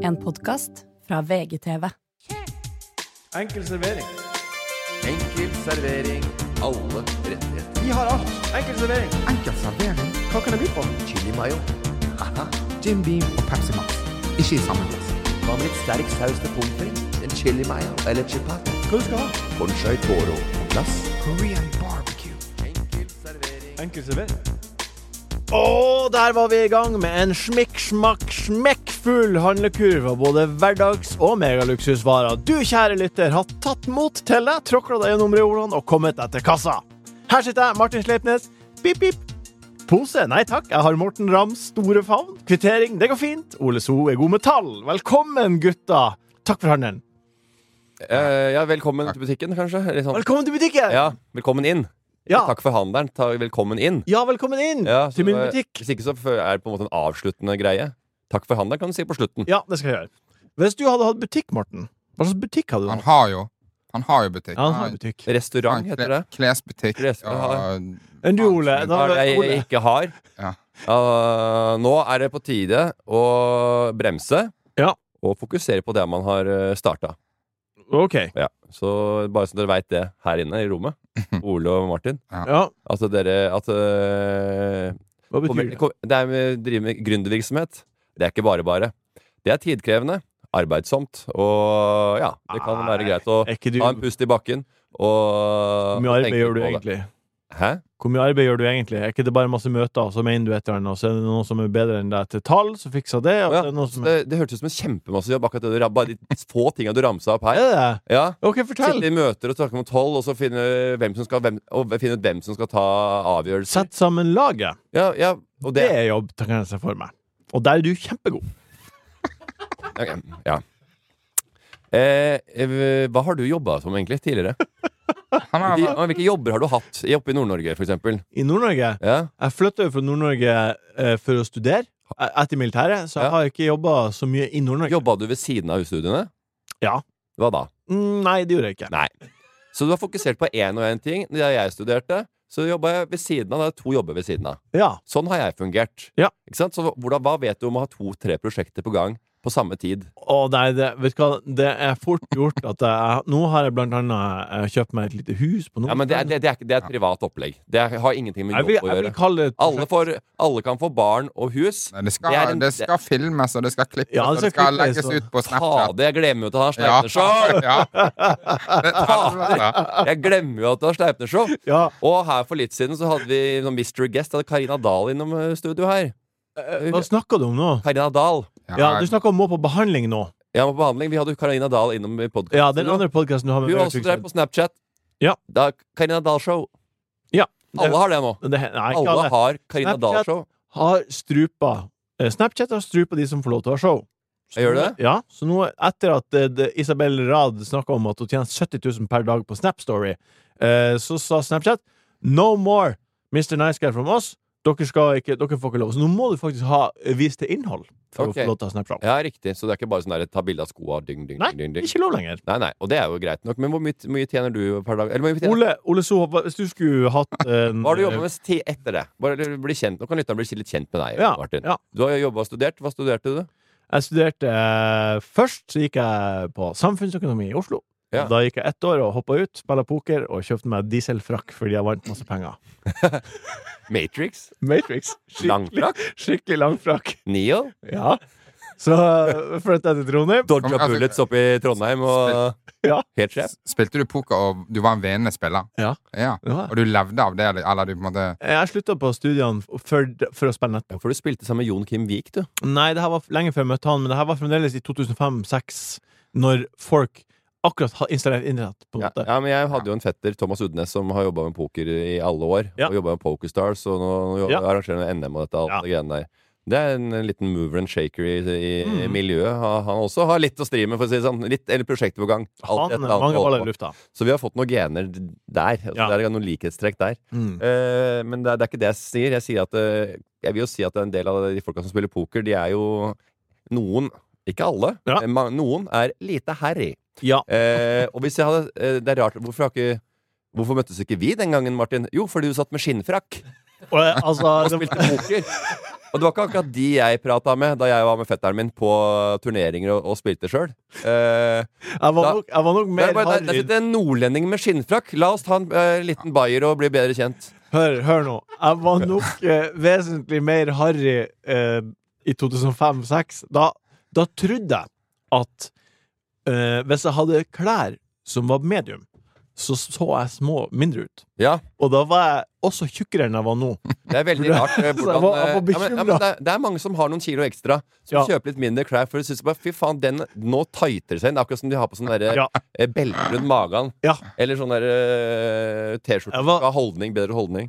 En podcast fra VGTV. Enkel servering. Enkel servering. Alle rettigheter. Vi har alt. Enkel servering. Enkel servering. Hva kan det by på? Chili mayo. Haha. Jim Beam og Pepsi Max. Ikke i samme glass. Hva med litt sterk saus til pommes frites? En chili mayo eller chipat? Hva du skal ha? Conchai toro på glass. Korean barbecue. Enkel servering. Enkel servering. Og der var vi i gang med en smekkfull handlekurv av både hverdags- og megaluksusvarer. Du, kjære lytter, har tatt mot til deg, tråklet deg gjennom reolene og kommet deg til kassa. Her sitter jeg, Martin Sleipnes. Pip, pip. Pose? Nei takk, jeg har Morten Rams store favn. Kvittering, det går fint. Ole So er god med tall. Velkommen, gutta. Takk for handelen. Ja, velkommen til butikken, kanskje? Litt sånn. Velkommen til butikken. Ja, velkommen inn. Ja. Takk for handelen. Velkommen inn. Ja, velkommen inn Ja, til min så, butikk. Hvis ikke så er det på en måte en avsluttende greie. Takk for handelen kan du si på slutten. Ja, det skal jeg gjøre. Hvis du hadde hatt butikk, Morten, hva slags butikk hadde du Han hatt? har jo butikk. Ja, han har butikk. Restaurant heter det. Klesbutikk. Klesbutikk. Men du, Ole, da, Hva er det Ole. jeg ikke har? Ja. Nå er det på tide å bremse Ja. og fokusere på det man har startet. Ok. Ja. Så bare så dere vet det her inne i rommet, Ole og Martin, Ja, at dere hva betyr det? det er med drive med gründervirksomhet. Det er ikke bare. Det er tidkrevende, arbeidsomt, og ja, det kan være greit å Er ikke du... ha en pust i bakken og Hvor mye arbeid tenke gjør du på det. egentlig? Hæ? Hvor mye arbeid gjør du egentlig? Er ikke det bare masse møter, og så mener du et eller annet, og så er det noen som er bedre enn deg til tall, så fikser det, og så Ja, er det noen som så det hørtes ut som en kjempemasse jobb, akkurat det bare de få tingene du ramset opp her. Er det det? Ja. Ok, fortell. Sitte i møter og snakke om toll, og så finne ut hvem som skal ta avgjørelser. Sett sammen laget. Ja, og Det det er jobb, kan jeg se for meg. Og der er du kjempegod. Ok, ja. Hva har du jobbet som egentlig tidligere? Hvilke jobber har du hatt oppe i Nord-Norge, for eksempel? I Nord-Norge, Ja, jeg flyttet jo fra Nord-Norge for å studere, etter militæret, så jeg Ja. har ikke jobbet så mye i Nord-Norge. jobbet du ved siden av studiene? Ja. Hva da? Nei, det gjorde jeg ikke. Nei. Så du har fokusert på én og én ting. Da jeg studerte, så jobbet jeg ved siden av. Det er 2 jobber ved siden av. Ja. Sånn har jeg fungert. Ja. Ikke sant? Så hva vet du om å ha 2-3 prosjekter på gang på samme tid? Å nei, vet du hva, det er fort gjort at nå har jeg blant annet kjøpt meg et lite hus på Nord. Ja, men det er et privat opplegg. Det har ingenting med jobb å jeg vil gjøre. kalle det et prosjekt. Alle kan få barn og hus. Det skal, Det er en- det skal filmes, og det skal klippes, Ja, og det skal klippes, legges og- ut på Ta Snapchat. det, jeg glemmer jo at han har Ja. Sleipner-show! Ja. Det tar Jeg glemmer jo at du har Sleipner-show. Ja, Og her for litt siden så hadde vi noen mystery guest. Hadde Karina Dahl innom studio her. hva snakker du om nå? Karina Dahl. Ja, du snakker om må på behandling nå. Ja, med behandling. Vi hadde Karina Dahl innom i podcasten. Ja, den andre podcasten du har med Hun har også drevet på Snapchat. Ja. Da, Karina Dahl-show. Ja. Alle har det nå. Nei, ikke Alle alle. har Karina Snapchat. Dahl-show. Har strupa Snapchat har strupa de som får lov til å ha show. Så Gjør nå- det? Ja, så nå etter at Isabel Rad snakket om at hun tjener 70 000 per dag på Snap Story, så sa Snapchat no more Mr. Nice Guy from us. Dere får ikke lov. Så nå må du faktisk vise til innhold for Ok. å få lov til å ha Snapchat. Ja, riktig. Så det er ikke bare sånn der ta bilde av skoa ding, ding, Nei, ding, ding. ikke lov lenger. Nei, og det er jo greit nok. Men hvor mye tjener du per dag? Eller hvor mye tjener Ole So, hvis du skulle hatt en Hva har du jobbet med etter det? Bare bli kjent. Nå kan lytteren bli litt kjent med deg, Ja, Martin. ja. Du har jobbet og studert. Hva studerte du? Jeg studerte først, så gikk jeg på samfunnsøkonomi i Oslo. Ja. Da gikk jeg 1 år og hoppa ut, spilte poker og kjøpte meg dieselfrakk fordi jeg vant masse penger. Matrix? Matrix. Langfrakk? Skikkelig langfrakk. Neo? Ja. Så flyttet jeg til Trondheim. Dodga Altså- bullets oppe i Trondheim og Ja. helt sjef? Spilte du poker, og du var en vinnende spiller? Ja. Ja. Ja. Og du levde av det, eller du på en måte Jeg slutta på studiene for å spille Ja, nettbok. for du spilte sammen med Jon Kim Vik, du. Nei, det her var lenge før jeg møtte han, men det her var fremdeles i 2005-2006, når folk akkurat har installert internett, på en Ja, måte. ja, men jeg hadde jo en fetter, Thomas Udnes, som har jobba med poker i alle år. Ja. Og jobba med Pokerstars, og nå Ja. arrangerer han NM og dette, alt Ja. det greiene der. Det er en liten mover and shaker i miljøet. Han også har litt å stri med, for å si det sånn. Litt, eller prosjekter på gang. Han, Alltid et eller annet mange å holde baller i på. lufta. Så vi har fått noen gener der. Altså, Ja. Det er noen likhetstrekk der. Mm. Men det er ikke det jeg sier. Jeg sier at jeg vil jo si at en del av de folka som spiller poker, de er jo noen, ikke alle, Ja. men noen er lite harry. Ja. Og hvis jeg hadde Det er rart, Hvorfor møttes ikke vi den gangen, Martin? Jo, fordi du satt med skinnfrakk Altså, og spilte poker. Og det var ikke akkurat de jeg pratet med da jeg var med fetteren min på turneringer og spilte selv. jeg var nok mer Der harry. sitter en nordlending med skinnfrakk. La oss ta en liten bayer og bli bedre kjent. Hør nå. Jeg var nok vesentlig mer harry i 2005-2006. Da trodde jeg at hvis jeg hadde klær som var medium, så jeg mindre ut. Ja, Og da var jeg også tjukkere enn jeg var nå. det er veldig rart. Så jeg var bekymret. Det er mange som har noen kilo ekstra, som Ja. kjøper litt mindre klær, for de synes bare, fy faen, nå tighter seg inn. Akkurat som de har på sånne der, Ja. belter rundt magen. Ja. Eller sånn der T-skjorte Jeg var- skal ha holdning, bedre holdning.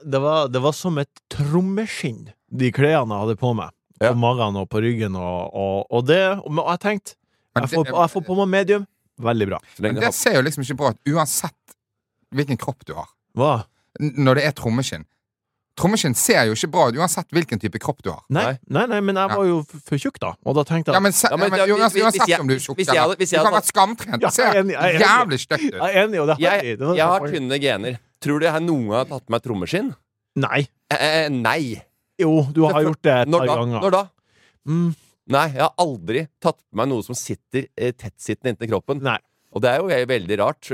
Det var som et trommeskinn, de klærne jeg hadde på meg. Ja. På magen og på ryggen. Og jeg tenkte Men jeg får på meg medium. Veldig bra. Så lenge Men det det har- ser jo liksom ikke bra ut, uansett hvilken kropp du har. Hva? Når det er trommeskinn. Trommeskinn ser jo ikke bra ut, uansett hvilken type kropp du har. Nei, men jeg var jo for tjukk, da. Og da tenkte Ja, jeg men, Ja, men uansett om du er tjukk hvis jeg hadde- eller Du kan være skamtrent. Ja, Det ser jeg er enig, jeg er enig. jævlig stygt ut. jeg er enig, og det er harry. jeg har tynne gener. Tror du jeg noen gang har tatt på meg trommeskinn? Nei. Nei. Jo, du har gjort det et par ganger. Når da? Mm, Nei, jeg har aldri tatt på meg noe som sitter tettsittende inntil kroppen. nei. Og det er jo veldig rart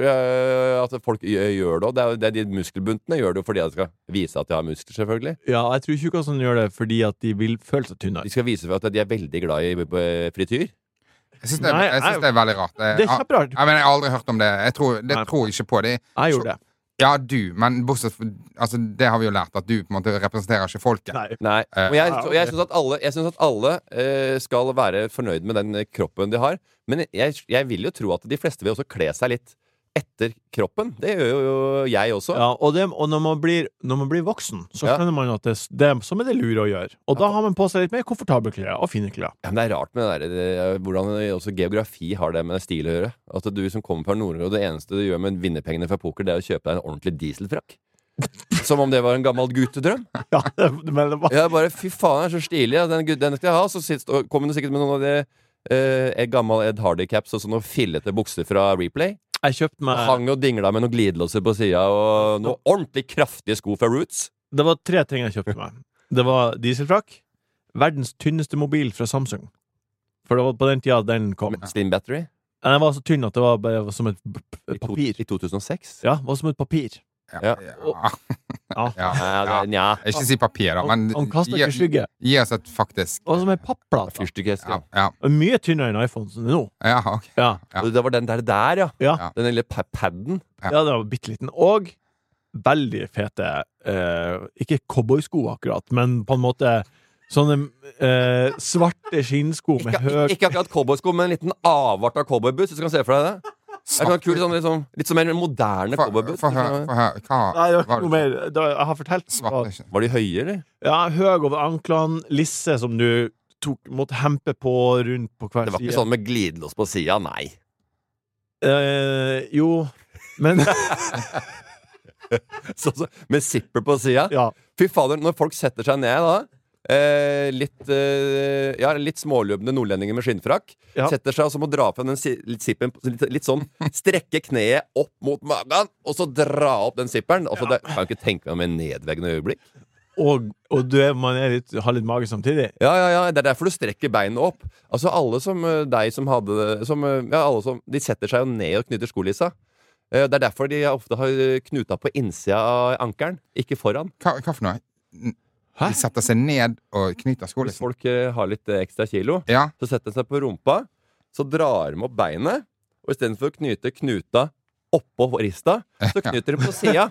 at folk gjør det. Og det er de muskelbuntene gjør det jo fordi de skal vise at de har muskler, selvfølgelig. Ja, jeg tror tjukkasene gjør det fordi at de vil føle seg tynnere. De skal vise at de er veldig glad i frityr. Jeg syns Nei, det er veldig rart. Det er kjemperart. Jeg har aldri hørt om det. Jeg tror ikke på det. Jeg gjorde det. Ja, men bortsett fra det har vi jo lært, at du på en måte representerer ikke folket. Nei. Nei, og jeg syns at alle skal være fornøyd med den kroppen de har. Men jeg vil jo tro at de fleste vil også kle seg litt etter kroppen. Det gjør jo jeg også. Ja, og når man blir voksen, så Ja. skjønner man at som er det lure å gjøre. Og da har man på seg litt mer komfortable klær og fine klær. Ja, men det er rart med hvordan også geografi har det med stil å gjøre. At du som kommer fra Nord-Norge, og det eneste du gjør med vinnerpengene fra poker, det er å kjøpe deg en ordentlig dieselfrakk. Som om det var en gammel guttedrøm. Ja, men det var Jeg bare, fy faen, den er så stilig. Ja. Den skal jeg ha. Så kommer du sikkert med noen av de et gammel Ed Hardy-caps og sånne fillete bukser fra Replay. Jeg kjøpte meg Hang og dingla med noen glidelåser på sida og noen ordentlig kraftige sko fra Roots. Det var 3 ting jeg kjøpte meg. Det var dieselfrakk, verdens tynneste mobil fra Samsung. For det var på den tida den kom. Slim Battery. Den var så tynn at det var bare som et papir. I 2006. Ja, det var som et papir. Ja. Ja. Nja. Ikke si papir, da, men Han kastet ikke skygge. gi oss et faktisk Det var som en papplate. Fyrstikkeske. Ja, Mye tynnere enn iPhone som det er nå. ok. Ja. Ja. Og det var den der, ja. Ja. Ja. Den lille padden. Ja. Ja, den var bitte liten. Og veldig fete ikke cowboysko akkurat, men på en måte sånne svarte skinnsko med høy Ikke akkurat cowboysko, men en liten avart av cowboyboots. Hvis du kan se for deg det. Det er sånn kult, litt som en moderne cowboyboots. Få høre. Nei, det var ikke noe mer. Jeg har fortalt Svarte ikke. Var de høye, eller? Ja, høy over anklene, lisse som du måtte hempe på rundt på hver Det var side. ikke sånn med glidelås på sida, nei. Jo, men Med zipper på sida. ja. Fy fader, når folk setter seg ned da litt småløpende nordlendinger med skinnfrakk Ja. setter seg og så må dra frem den zippen litt sånn, strekke kneet opp mot magen og så dra opp den zipperen. Altså, det kan jeg ikke tenke meg med en nedveggende øyeblikk. Og man har litt mage samtidig. Ja, det er derfor du strekker beinene opp. Altså alle som deg som hadde de setter seg jo ned og knytter skolissa. Det er derfor de ofte har knuta på innsida av ankelen, ikke foran. Hva for noe? Hæ? De setter seg ned og knyter Hvis skolissen? folk har litt ekstra kilo, Ja. så setter de seg på rumpa, så drar de opp beinet, og istedenfor å knyte knuta oppå rista, så knyter de på sida.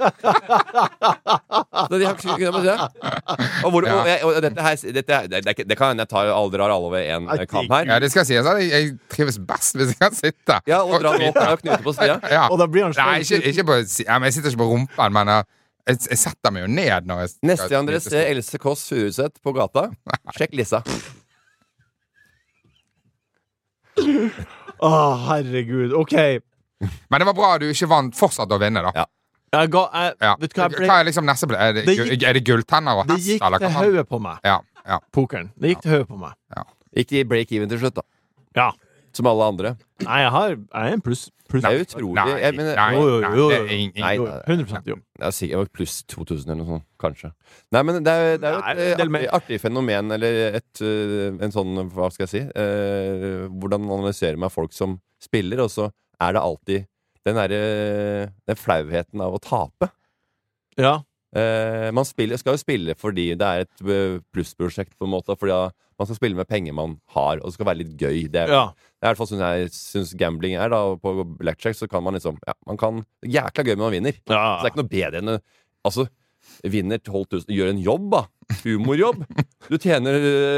Så de har ikke knyttet på sida. Og det kan jeg ta aldri har alle over én kam her. Ja, det skal sies at jeg trives best hvis jeg kan sitte. Ja, og dra den opp og knyte på sida. Ja. Og da blir han Nei, ikke på men jeg sitter ikke på rumpen, men jeg setter meg jo ned når jeg skal Neste gang dere knyte ser sko. Else Kåss Furuseth på gata, sjekk Lissa. Å, herregud. OK. Men det var bra du ikke vant fortsatt å vinne, da. Ja. Ja. Vet du hva, Hva er liksom neste ble? Er det gulltenner og det hest? gikk eller til hva? hodet på meg. Ja. Pokeren. Det gikk til hodet på meg. Gikk de break-even til slutt, da? Ja. som alle andre. Nei, jeg er en pluss. Det er utrolig. Nei, Jeg mener- nei, Jo. nei, det er ingen. Nei, Jo, 100% jo. Jeg er sikkert jeg var pluss 2000 eller noe sånt, kanskje. Nei, men det er jo Nei, et en del mer. artig fenomen, eller en sånn, hva skal jeg si, hvordan man analyserer med folk som spiller, og så er det alltid den flauheten av å tape. Ja. Man skal jo spille fordi det er et plussprosjekt, på en måte, fordi man skal spille med penger man har, og det skal være litt gøy. Det er Ja. i hvert fall sånn jeg syns gambling er. Da på blackjack så kan man liksom man kan, jækla gøy, men man vinner. Så det er ikke noe bedre enn altså, vinner 12 000, gjør en jobb, da. Humorjobb. Du tjener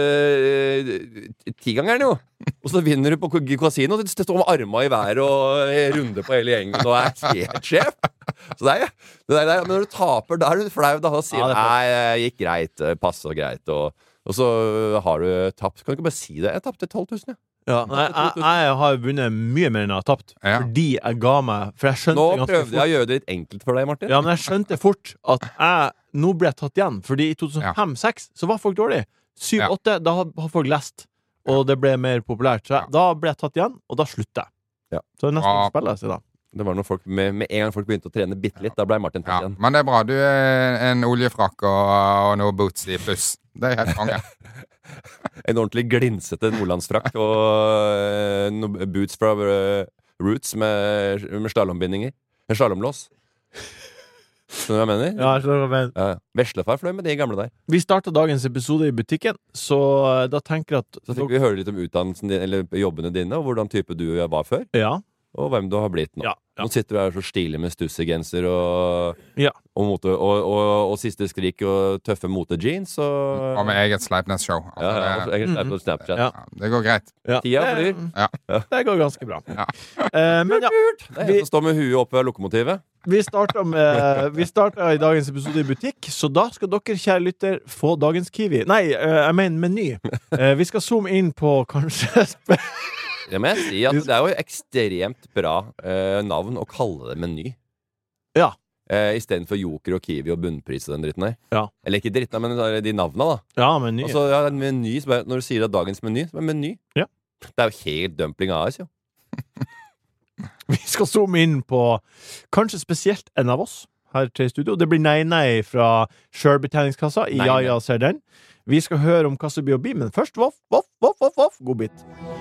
10-gangeren, jo. Og så vinner du på kasino. Du står med armene i været og runder på hele gjengen og er helt sjef. Så det der, men når du taper, da er du flau. Da sier du nei, det gikk greit, passe og greit. Og så har du tapt. Kan du ikke bare si det? Jeg tapte 12 000, ja. Ja, nei, jeg har vunnet mye mer enn jeg har tapt. Ja. Fordi jeg ga meg. For jeg skjønte Nå ganske prøvde jeg fort. å gjøre det litt enkelt for deg, Martin. Ja, men jeg skjønte fort at nå ble jeg tatt igjen. Fordi i 2005-2006 så var folk dårlige. 7-8, da har folk lest. Og det ble mer populært. Så da ble jeg tatt igjen, og da slutta jeg. Ja. Så det er nesten ikke spiller jeg siden. Det var når folk med en gang folk begynte å trene bitte litt, da ble Martin tatt Ja, igjen. men det er bra. Du er en oljefrakk og noe boots i pluss. Det er helt konge. En ordentlig glinsete nordlandsfrakk og noe boots fra Roots med slalåmbindinger. En slalåmlås. Skjønner du hva jeg mener? Ja, jeg skjønner hva du mener. Ja. Veslefar fløy med de gamle der. Vi starta dagens episode i butikken, så da tenker jeg at Så fikk vi høre litt om utdannelsen din, eller jobbene dine, og hvordan type du var før, Ja. og hvem du har blitt nå. Ja. Nå sitter du her så stilig med stussegenser og, Ja. og siste skrik og tøffe motejeans og Og med eget Sleipnes-show. ja, ja, Altså, jeg er på Snapchat. Ja. det går greit. Ja. Tida flyr. Det går ganske bra. Ja. Men ja, Det er en som står med huet oppe ved lokomotivet. vi starta i dagens episode i butikk, så da skal dere, kjære lytter, få dagens Kiwi. Nei, jeg mener Meny. Vi skal zoome inn på kanskje Det må jeg si at det er jo ekstremt bra navn å kalle det Meny. Ja. Istedenfor Joker og Kiwi og bunnpris og den dritten der. Ja. Eller ikke dritten, men de navna, da. Ja, Meny. Altså, ja, en meny, når du sier at dagens meny, så er det Meny. Ja. Det er jo helt dumpling AS, jo. Vi skal zoome inn på kanskje spesielt en av oss her til studio. Det blir Nei-Nei fra sjølbetjeningskassa i Nei, Ja, nei. ja, ser den. Vi skal høre om hva som blir å bli, men først voff, voff, voff, voff, voff. Godbit.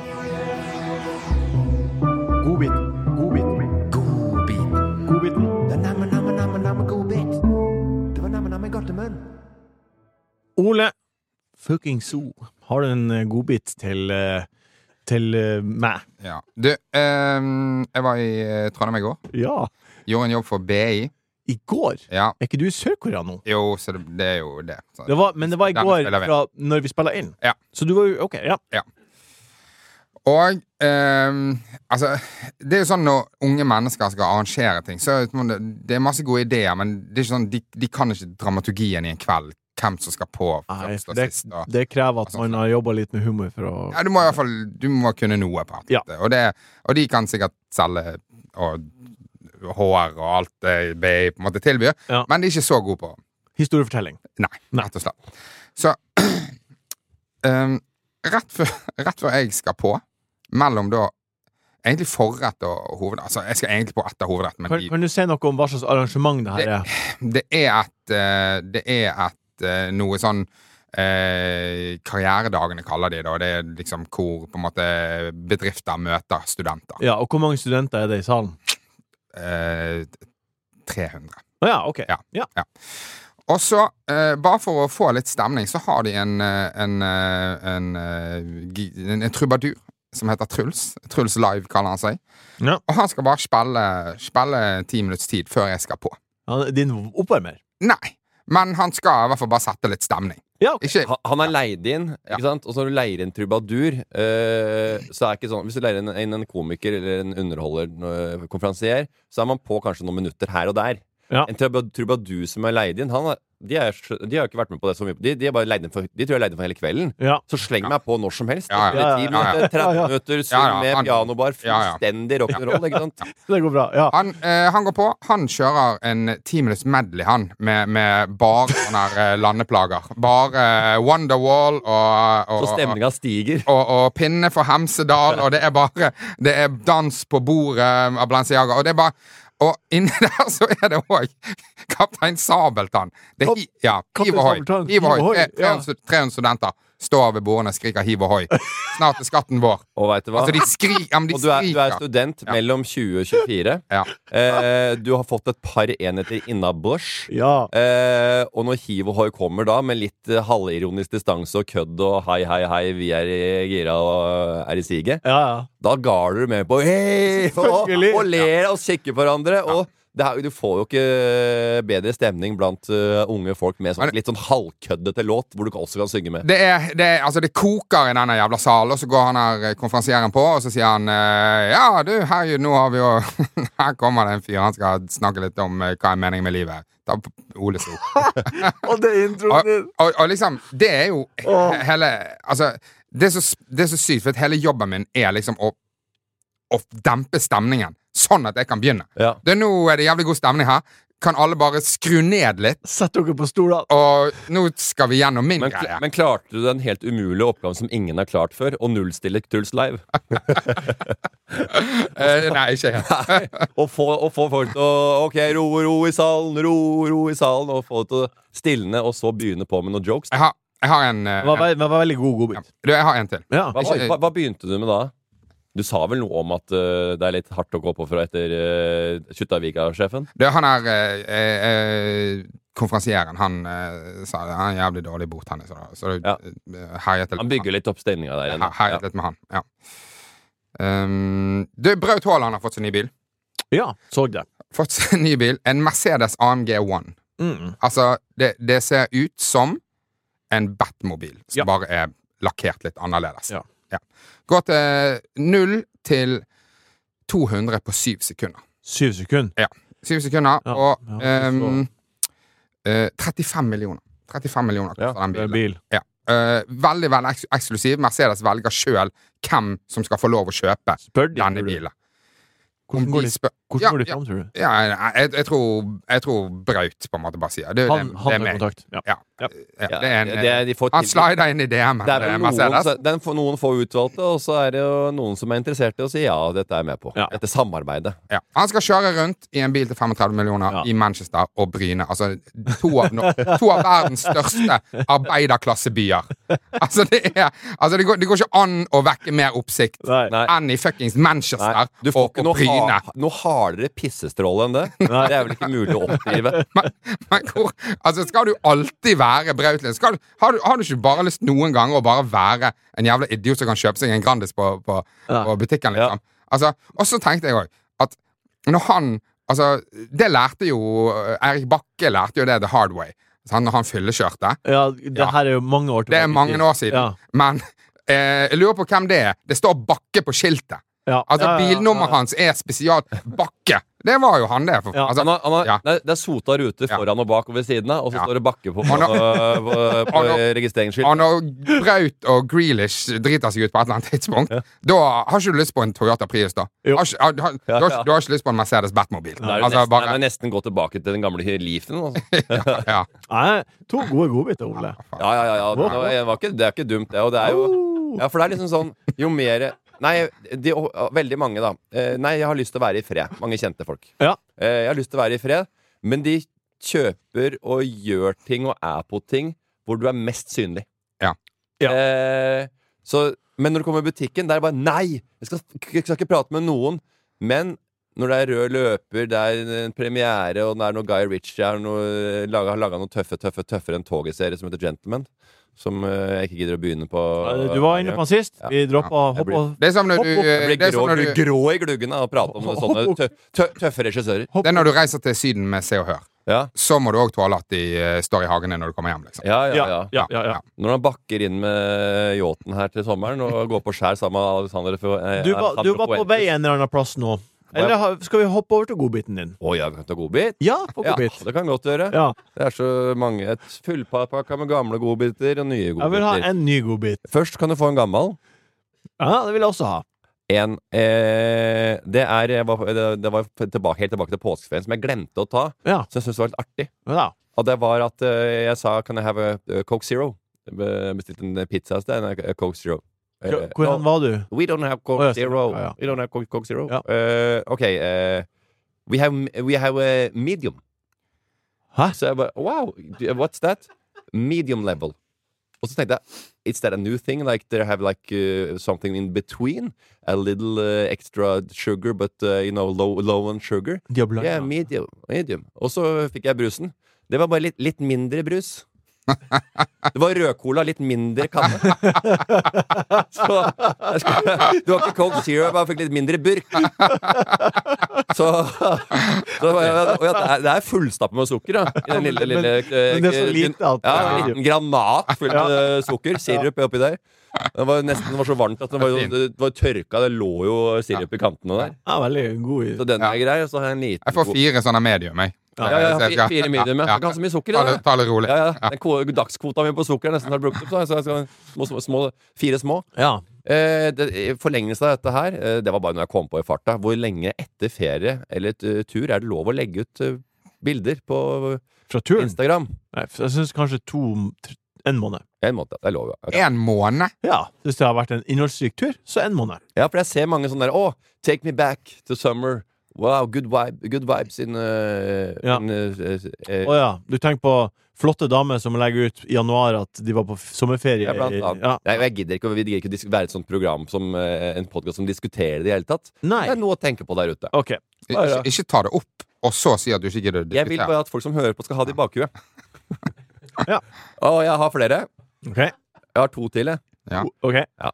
Godbit. Godbit. Godbiten. Ole fucking So, har du en godbit til meg? Ja. Du, jeg var i Trondheim i går. Ja. Gjorde en jobb for BI. I går? Ja. Er ikke du i Sør-Korea nå? Jo, så det er jo det. Så. Men det var i Den går spiller vi. fra når vi spiller inn. Ja. Så du var jo OK, ja. Og altså, det er jo sånn når unge mennesker skal arrangere ting, så det er masse gode ideer, men det er ikke sånn, de kan ikke dramaturgien i en kveld. Hvem som skal på Nei, først og sist. Og, det krever at man har jobba litt med humor for å ja, du må i hvert fall kunne noe på det. Ja. Og de kan sikkert selge og hår og alt det BI på en måte tilbyr, Ja. men de er ikke så gode på Historiefortelling. Nei, rett og slett. Så rett før jeg skal på, mellom da egentlig forrett og hovedrett. Altså, jeg skal egentlig på etter hovedrett, men Kan du si noe om hva slags arrangement det her er? det er et noe sånn karrieredagene kaller de det, og det er liksom hvor på en måte bedrifter møter studenter. Ja, og hvor mange studenter er det i salen? 300. Å ja, OK. Ja. Ja. Og så, bare for å få litt stemning, så har de en trubadur som heter Truls. Truls Live kaller han seg. Ja. Og han skal bare spille 10 minutts tid før jeg skal på. Han er din oppvarmer? Nei, men han skal i hvert fall bare sette litt stemning. Ja, ok. Ikke, Han er leid inn, ikke sant? Og så når du leier inn trubadur, så er det ikke sånn. Hvis du leier inn en komiker eller en underholder, konferansier, så er man på kanskje noen minutter her og der. Ja. En trubadur som er leid inn, de har jo ikke vært med på det så mye. De er bare leid inn de tror jeg er leid inn for hele kvelden. Ja. Så sleng meg på når som helst. Ja, ja. 10 minutter, 30 minutter, syng med pianobar, Ja, ja. fullstendig rock'n'roll, ikke sant? Det går bra, ja. Han går på. Han kjører en 10 minutts medley, han, med bare sånne her landeplager. Bare Wonderwall Så stemninga stiger. og pinne for Hemsedal, og det er dans på bordet av Balenciaga, og det er bare og inni der så er det også Kaptein Sabeltann. Det er hiv og hoi. Hiv og hoi. 300 studenter står ved bordene og skriker hiv og hoi. Snart er skatten vår. Og vet du hva? Altså, de skriker. Og du er student mellom 20 og 24. Ja. Du har fått et par enheter innabords. Ja. Og når hiv og hoi kommer da, med litt halvironisk distanse og kødd og hei, hei, hei, vi er i gira og er i siget, Ja. da galer du med på hei, Selvfølgelig. og ler og kikker på hverandre. Og du får jo ikke bedre stemning blant unge folk med litt sånn halvkøddete låt, hvor du også kan synge med. Det koker i denne jævla salen, og så går han her konferansieren på, og så sier han ja, du, herregud, nå har vi jo her kommer det en fyr, han skal snakke litt om hva er meningen med livet. Da Ole so. Og det er introen din. Og liksom, det er jo hele altså, det er så sykt, for at hele jobben min er liksom å dempe stemningen, sånn at jeg kan begynne. Ja. Nå er det jævlig god stemning her. Kan alle bare skru ned litt? Sett dere på stolen. Og nå skal vi gjennom min greie. Men klarte du den helt umulige oppgaven som ingen har klart før, å nullstille Truls Live? Nei, ikke helt. Og få folk til å ok, ro i salen, ro i salen, og få det til å stilne, og så begynne på med noen jokes. Jeg har en Det var veldig god godbit. Jeg har en til. Ja. Hva begynte du med da? Du sa vel noe om at det er litt hardt å gå på fra etter Kjuttaviga-sjefen? Han er konferansieren. Han sa det. Han er en jævlig dårlig bordtennis. Så det herjet litt. Han bygger litt opp stemninga der. Herjet litt med han, ja. Braut Haaland har fått sin ny bil. Ja, så det. Fått sin ny bil. En Mercedes AMG One. Altså, det ser ut som en Batmobil som bare er lakkert litt annerledes. Ja. Går til 0 til 200 på 7 sekunder. 7 sekunder? Ja, 7 sekunder. Ja, og 35 millioner. 35 millioner koster den bilen. Bil. Ja. Veldig, veldig eksklusiv. Mercedes velger selv hvem som skal få lov å kjøpe denne bilen. Hvordan går de fram, tror du? Ja, jeg tror Braut på en måte bare sier det Han er har meg. kontakt. Han slider inn i DM-en. Det er vel noen få utvalgte, og så er det jo noen som er interessert i å si ja, dette er jeg med på. Dette samarbeidet. Ja. Han skal kjøre rundt i en bil til 35 millioner i Manchester og Bryne. Altså, to av verdens største arbeiderklassebyer. Altså, det går ikke an å vekke mer oppsikt enn i fuckings Manchester og Bryne. Noe hardere pissestråle enn det. Det er vel ikke mulig å oppdrive. Men skal du alltid være Brautlin? Har du ikke bare lyst noen ganger å bare være en jævla idiot som kan kjøpe seg en Grandis på butikken, liksom? Altså, og så tenkte jeg også at når han det lærte jo Erik Bakke lærte jo det the hard way. Når han fyllekjørte. Ja, det her er jo mange år tilbake. Det er mange år siden. Men jeg lurer på hvem det er. Det står Bakke på skiltet. Bilnummeret hans er spesial Bakke. Det var jo han det. Det er sota ruter foran og bak og ved siden av, og så står det Bakke på registreringsskilt. Og når Braut og Grealish driter seg ut på et eller annet tidspunkt, da har ikke du lyst på en Toyota Prius, da. Du har ikke lyst på en Mercedes Batmobil. Det er nesten gå tilbake til den gamle Leafen. To gode godbiter, Ole. Det er ikke dumt, det. Og det er jo for det er liksom sånn jo mer veldig mange da jeg har lyst til å være i fred. Mange kjente folk. Jeg har lyst til å være i fred, men de kjøper og gjør ting og er på ting hvor du er mest synlig. Men når du kommer i butikken, der er det bare nei, jeg skal ikke prate med noen. Men når det er rød løper, det er en premiere, og det er noe Guy Ritchie har laget noe tøffere enn toget-serie som heter Gentleman, som jeg ikke gidder å begynne på. Du var inne på den sist. Vi droppet Det er som når du blir grå i gluggen og prater om sånne tøffe regissører. Det er når du reiser til Syden med Se og Hør. Så må du også tåle at de står i hagen når du kommer hjem, liksom. Når han bakker inn med yachten her til sommeren og går på skjær sammen med Alexander Du var på vei en eller annen plass nå. Eller skal vi hoppe over til godbiten din? Jeg kan ta godbit. Ja, på Ja, godbit. det kan godt gjøre. Ja. Det er så mange. Et fullpakka med gamle godbiter og nye Jeg vil ha godbiter. en ny godbit. Først kan du få en gammel. Ja, det vil jeg også ha. Det var helt tilbake til påskeferien som jeg glemte å ta, Ja. så jeg syntes det var litt artig. Ja. Og det var at jeg sa Can I have a Coke Zero? Jeg bestilte en pizza hos deg, en Coke Zero. Hvordan var du? We don't have Coke Oh, ja, Zero. ja. We don't have Coke Zero. Ja. Okay, we have a medium. Hæ? Så jeg bare, wow, what's that? Medium level. Og så tenkte jeg, is that a new thing? Like they have something in between? A little extra sugar, but low on sugar? Diablo. Yeah, medium. Og så fikk jeg brusen. Det var bare litt mindre brus. Det var rødcola, litt mindre kanne. Så det var ikke Coke Zero, jeg bare fikk litt mindre burk. Det er fullstappet med sukker da, i den lille Men det er så lite at en liten granat fullt med sukker, sirup oppi der. Det var så varmt at det var tørka. Det lå jo sirup i kantene der. Ja, veldig god. Så den er grei. Og så har jeg en liten Jeg får 4 sånne medium, jeg. Ja, 4 medium. Jeg kan ha så mye sukker i det. Ta det rolig. Den dagskvota mi på sukker er nesten har brukt opp, så jeg skal 4 små. Ja. Forlengelse av dette her, det var bare når jeg kom på i farta. Hvor lenge etter ferie eller tur er det lov å legge ut bilder på Fra turen? Instagram? Nei, jeg synes kanskje en måned. En måned, det er lov. En måned? Ja, hvis det har vært en innholdsrik tur, så en måned. Ja, for jeg ser mange sånne der, take me back to summer. Wow, good vibes in Du tenker på flotte damer som legger ut i januar at de var på sommerferie. Ja, blant annet. Ja. Nei, vi gidder ikke være et sånt program som en podcast som diskuterer det i hele tatt. Nei. Det er noe å tenke på der ute. Ok. Ikke ta det opp, og så si at du ikke gidder å Jeg vil diskutere. bare at folk som hører på skal ha det i bakhuet. Ja. Og jeg har flere. Ok. Jeg har 2 til, jeg. Ja. Ok. Ja.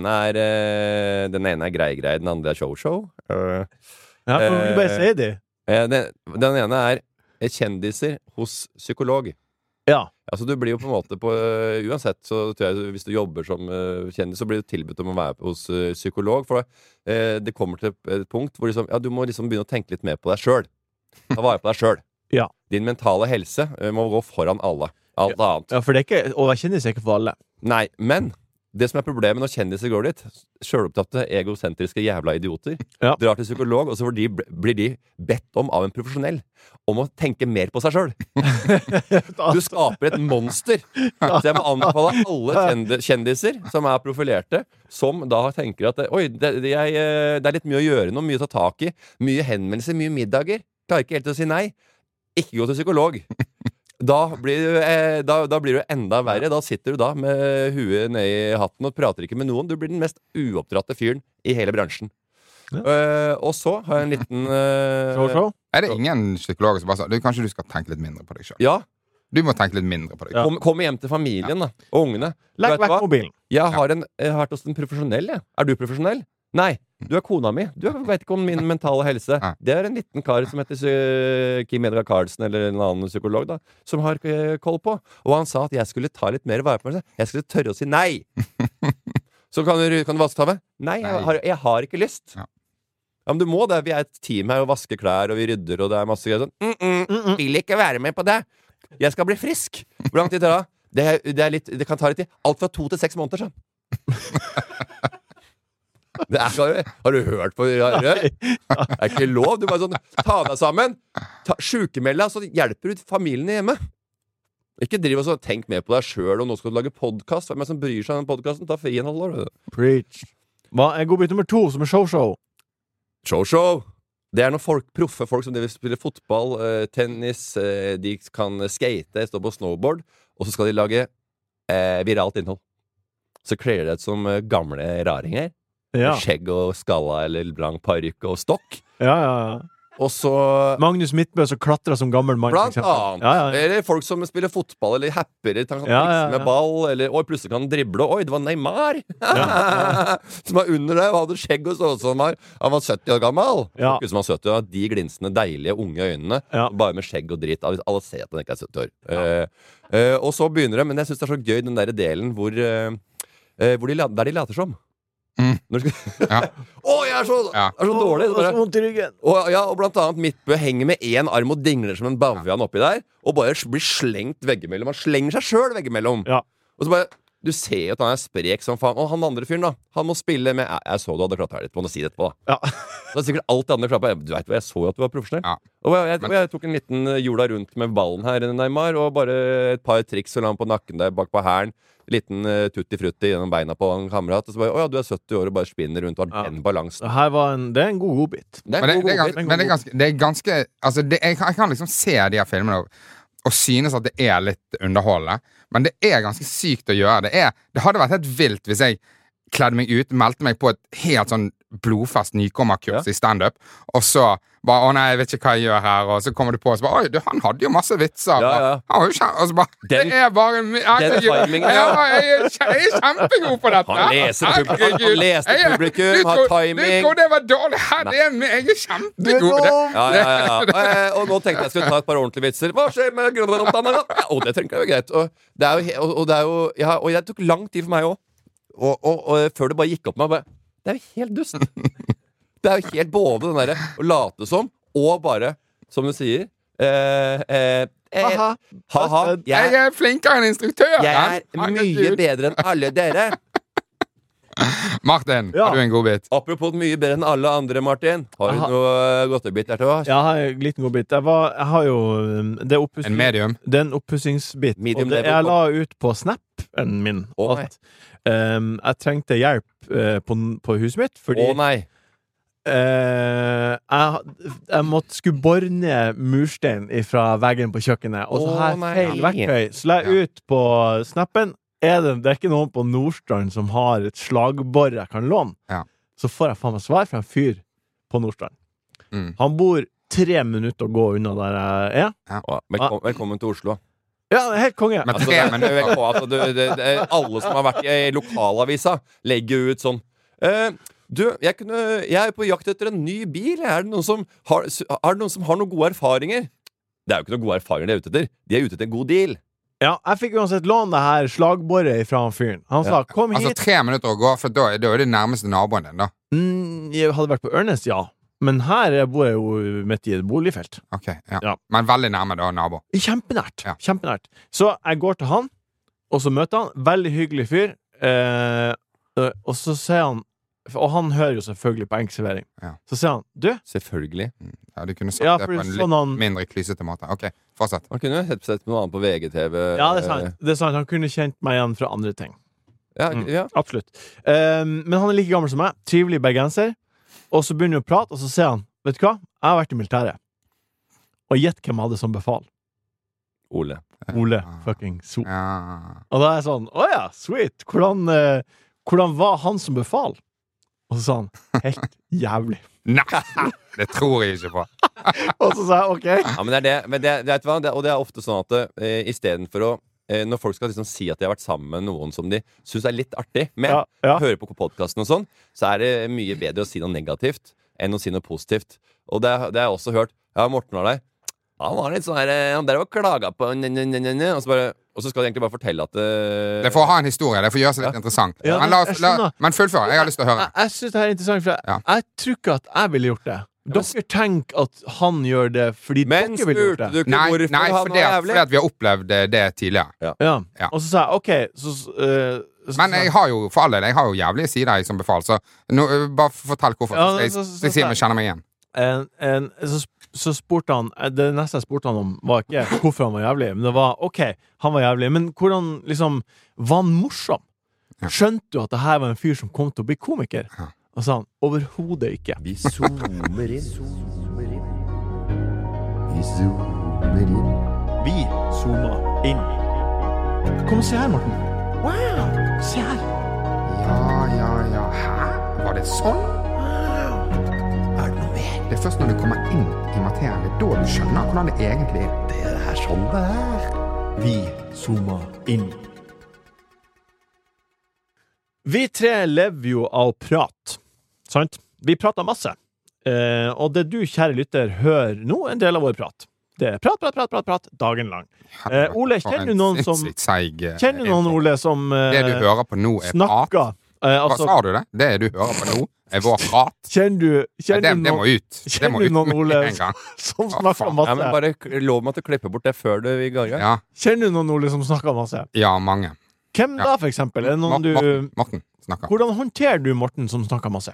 Den ene er grei, den andre er show. Ja, kan du bare si de? Den ene er kjendiser hos psykolog. Ja. Altså du blir jo på en måte uansett, så tror jeg hvis du jobber som kjendis, så blir du tilbudt om å være hos psykolog. For det kommer til et punkt hvor du må begynne å tenke litt mer på deg selv. Ta vare på deg selv. Ja. Din mentale helse må gå foran alt annet. Ja, for det er ikke, å være kjendis er ikke for alle. Nei, men det som er problemet når kjendiser går dit, selvopptatte, egosentriske jævla idioter, drar til psykolog, og så blir de bedt om av en profesjonell om å tenke mer på seg selv. Du skaper et monster. Så jeg må anbefale alle kjendiser som er profilerte, som da tenker at oi, det er litt mye å gjøre nå, mye å ta tak i, mye henvendelser, mye middager. Klarer ikke helt å si nei. Ikke gå til psykolog. Da blir du enda verre. Da sitter du da med huet ned i hatten og prater ikke med noen. Du blir den mest uoppdratte fyren i hele bransjen. Og så har jeg en liten Er det ingen psykologer som bare sa kanskje du skal tenke litt mindre på deg selv? Ja. Du må tenke litt mindre på deg selv. Kom hjem til familien da, og ungene. Legg vekk mobilen. Jeg har vært hos en profesjonell. Er du profesjonell? Nei, du er kona mi. Du vet ikke om min mentale helse. Det er en liten kar som heter Kim Edgar Karlsen, eller en annen psykolog da, som har koll på. Og han sa at jeg skulle ta litt mer vare på meg. Jeg skulle tørre å si nei. Så kan du vaske tave? Nei, jeg har ikke lyst. Ja, men du må det. Vi er et team her og vasker klær, og vi rydder, og det er masse greier sånn. Vil ikke være med på det. Jeg skal bli frisk. Hvor lang tid tar det? Det kan ta litt tid. Alt fra 2 til 6 måneder, sånn. Har du hørt på det? Det er ikke lov. Du bare sånn, ta deg sammen, sjukemeld deg, så hjelper du familien hjemme. Ikke driv og tenk mer på deg selv. Og nå skal du lage podcast. Hvem er det som bryr seg om den podcasten? Ta fri en halv år. Preach. Hva er godbit nummer 2, som er show? Show. Det er noen proffe folk som spiller fotball, tennis, de kan skate, stå på snowboard, og så skal de lage viralt innhold. Så kler det ut som gamle raringer. Ja. Skjegg og skalla eller lang parykk og stokk. Ja. Og så Magnus Midtbø som klatrer som gammel mann. Blant annet. Ja. Eller folk som spiller fotball eller happer, kan trikse med ball, eller plutselig kan drible. Oi, det var Neymar! Som var under det og hadde skjegg og så ut som han var 70 år gammel. Ja. Som var 70 år, de glinsende, deilige, unge øynene. Bare med skjegg og dritt. Alle ser at han ikke er 70 år. Og så begynner det, men jeg synes det er så gøy den der delen hvor der de later som. Jeg er så dårlig. Og så vondt i ryggen. Og blant annet Midtbø henger med en arm og dingler som en bavian oppi der, og bare blir slengt veggimellom. Han slenger seg selv veggimellom. Ja. Og så bare, du ser jo at han er sprek som faen. Og han andre fyren da, han må spille med, jeg så du hadde klart litt på å si det etterpå da. Ja. Så er sikkert alt det andre klart på. Du vet hva, jeg så jo at du var profesjonell. Ja. Og jeg tok en liten jorda rundt med ballen her, Neymar, og bare et par triks og la han på nakken der, bak på hæren. Liten tutti-frutti gjennom beina på en kamerat. Og så bare, du er 70 år og bare spinner rundt og har den balansen. Det er en god godbit. Men det er ganske altså jeg kan liksom se de her filmene og synes at det er litt underholdende. Men det er ganske sykt å gjøre. Det hadde vært helt vilt hvis jeg kledde meg ut, meldte meg på et helt sånn blodfast nykommerkurs i stand-up, og så bare, nei, jeg vet ikke hva jeg gjør her, og så kommer du på og så bare, han hadde jo masse vitser. Han var jo og så bare, det er bare timingen, jeg er kjempegod på dette. Han leser publikum, har timing. Du tror det var dårlig, jeg er kjempegod. Og nå tenkte jeg skulle ta et par ordentlige vitser. Hva skjer med grønlandene? Det tenker jeg jo greit. Og det tok lang tid for meg også. Og før det bare gikk opp med meg, det er jo helt dust. Det er jo helt både den der å late som, og bare, som du sier ha-ha. Jeg er flinkere enn instruktør. Jeg er mye bedre enn alle dere. Martin, har du en god bit? Apropos mye bedre enn alle andre, Martin. Har du noe godtebit der til oss? Jeg har en liten god bit. Jeg har jo en medium. Det er en oppussingsbit. Og jeg la ut på Snappen min at jeg trengte hjelp på huset mitt, fordi jeg skulle bore ned murstein fra veggen på kjøkkenet, og så har jeg feil verktøy. Så la jeg ut på Snappen. Det er ikke noen på Nordstrand som har et slagbor jeg kan låne. Så får jeg faen meg svar fra en fyr på Nordstrand. Han bor 3 minutter å gå unna der jeg er. Velkommen til Oslo. Ja, det er helt konge. Alle som har vært i lokalavisa legger ut sånn jeg er på jakt etter en ny bil. Er det noen som har noen gode erfaringer? Det er jo ikke noen gode erfaringer de er ute etter. De er ute etter en god deal. Ja, jeg fikk uansett låne det her slagborret fra han fyren. Han sa, kom hit. Altså 3 minutter å gå, for da er det nærmeste naboen din da. Jeg hadde vært på Ørnes, ja. Men her bor jeg jo midt i et boligfelt. Ok, men veldig nærme da, nabo. Kjempenært, kjempenært. Så jeg går til han, og så møter han. Veldig hyggelig fyr. Og så sier han, og han hører jo selvfølgelig på enkeltservering. Så sier han, du? Selvfølgelig. Ja, du kunne sagt det på en litt mindre klysete måte. Ok, fortsett. Han kunne sett noe annet på VGTV. Ja, det er sant. Han kunne kjent meg igjen fra andre ting. Ja. Absolutt. Men han er like gammel som meg. Trivelig bergenser. Og så begynner vi å prate, og så sier han, vet du hva? Jeg har vært i militæret. Og gjett hvem jeg hadde som befal. Ole fucking So. Og da er jeg sånn, åja, sweet. Hvordan var han som befal? Og så sa han, helt jævlig. Nei, det tror jeg ikke på. Og så sa jeg, ok. Ja, men det er ofte sånn at i stedet for å når folk skal liksom si at de har vært sammen med noen som de synes er litt artig med, hører på podcasten og sånn, så er det mye bedre å si noe negativt enn å si noe positivt. Og det har jeg også hørt. Morten var der. Han var litt sånn her, han der var klaga på og så skal de egentlig bare fortelle at det får ha en historie, det får gjøre seg litt interessant. Men fullfør, jeg har lyst til å høre. Jeg synes det er interessant, for jeg tror ikke at jeg ville gjort det. Dere tenker at han gjør det fordi dere vil gjøre det. Nei, fordi at vi har opplevd det tidligere. Og så sa jeg, ok men jeg har jo, for all del, jeg har jo jævlige sider som befal, så bare fortell hvorfor. Jeg sier meg kjenner meg igjen. Så spurte han, det neste jeg spurte han om var ikke hvorfor han var jævlig, men det var, ok, han var jævlig, men hvordan liksom, var han morsom? Skjønte du at det her var en fyr som kom til å bli komiker? Og sa han, overhodet ikke. Vi zoomer inn. Vi zoomer inn. Kom og se her, Morten. Wow, se her. Ja. Hæ? Var det sånn? Er det noe mer? Det er først når du kommer inn i materien, det er da du skjønner hvordan det egentlig er. Det er det her sånn det er. Vi zoomer inn. Vi 3 lever jo av prat. Sant? Vi prater masse. Og det du, kjære lytter, hører nå en del av vår prat. Det er prat, dagen lang. Ole, kjenner du noen som... Kjenner du noen, Ole, som... Det du hører på nå er prat? Hva sa du det? Det du hører på nå, vår prat. Kjenner Det må ut. Det må ut noen Ole med en gang. som snakker Ja, masse? men bare lov meg til å klippe bort det før vi går i gang. Ja, Kjenner du noen Ole som snakker masse? ja, mange. Hvem da, for eksempel? Er det noen du... Morten snakker. Hvordan håndterer du Morten som snakker masse?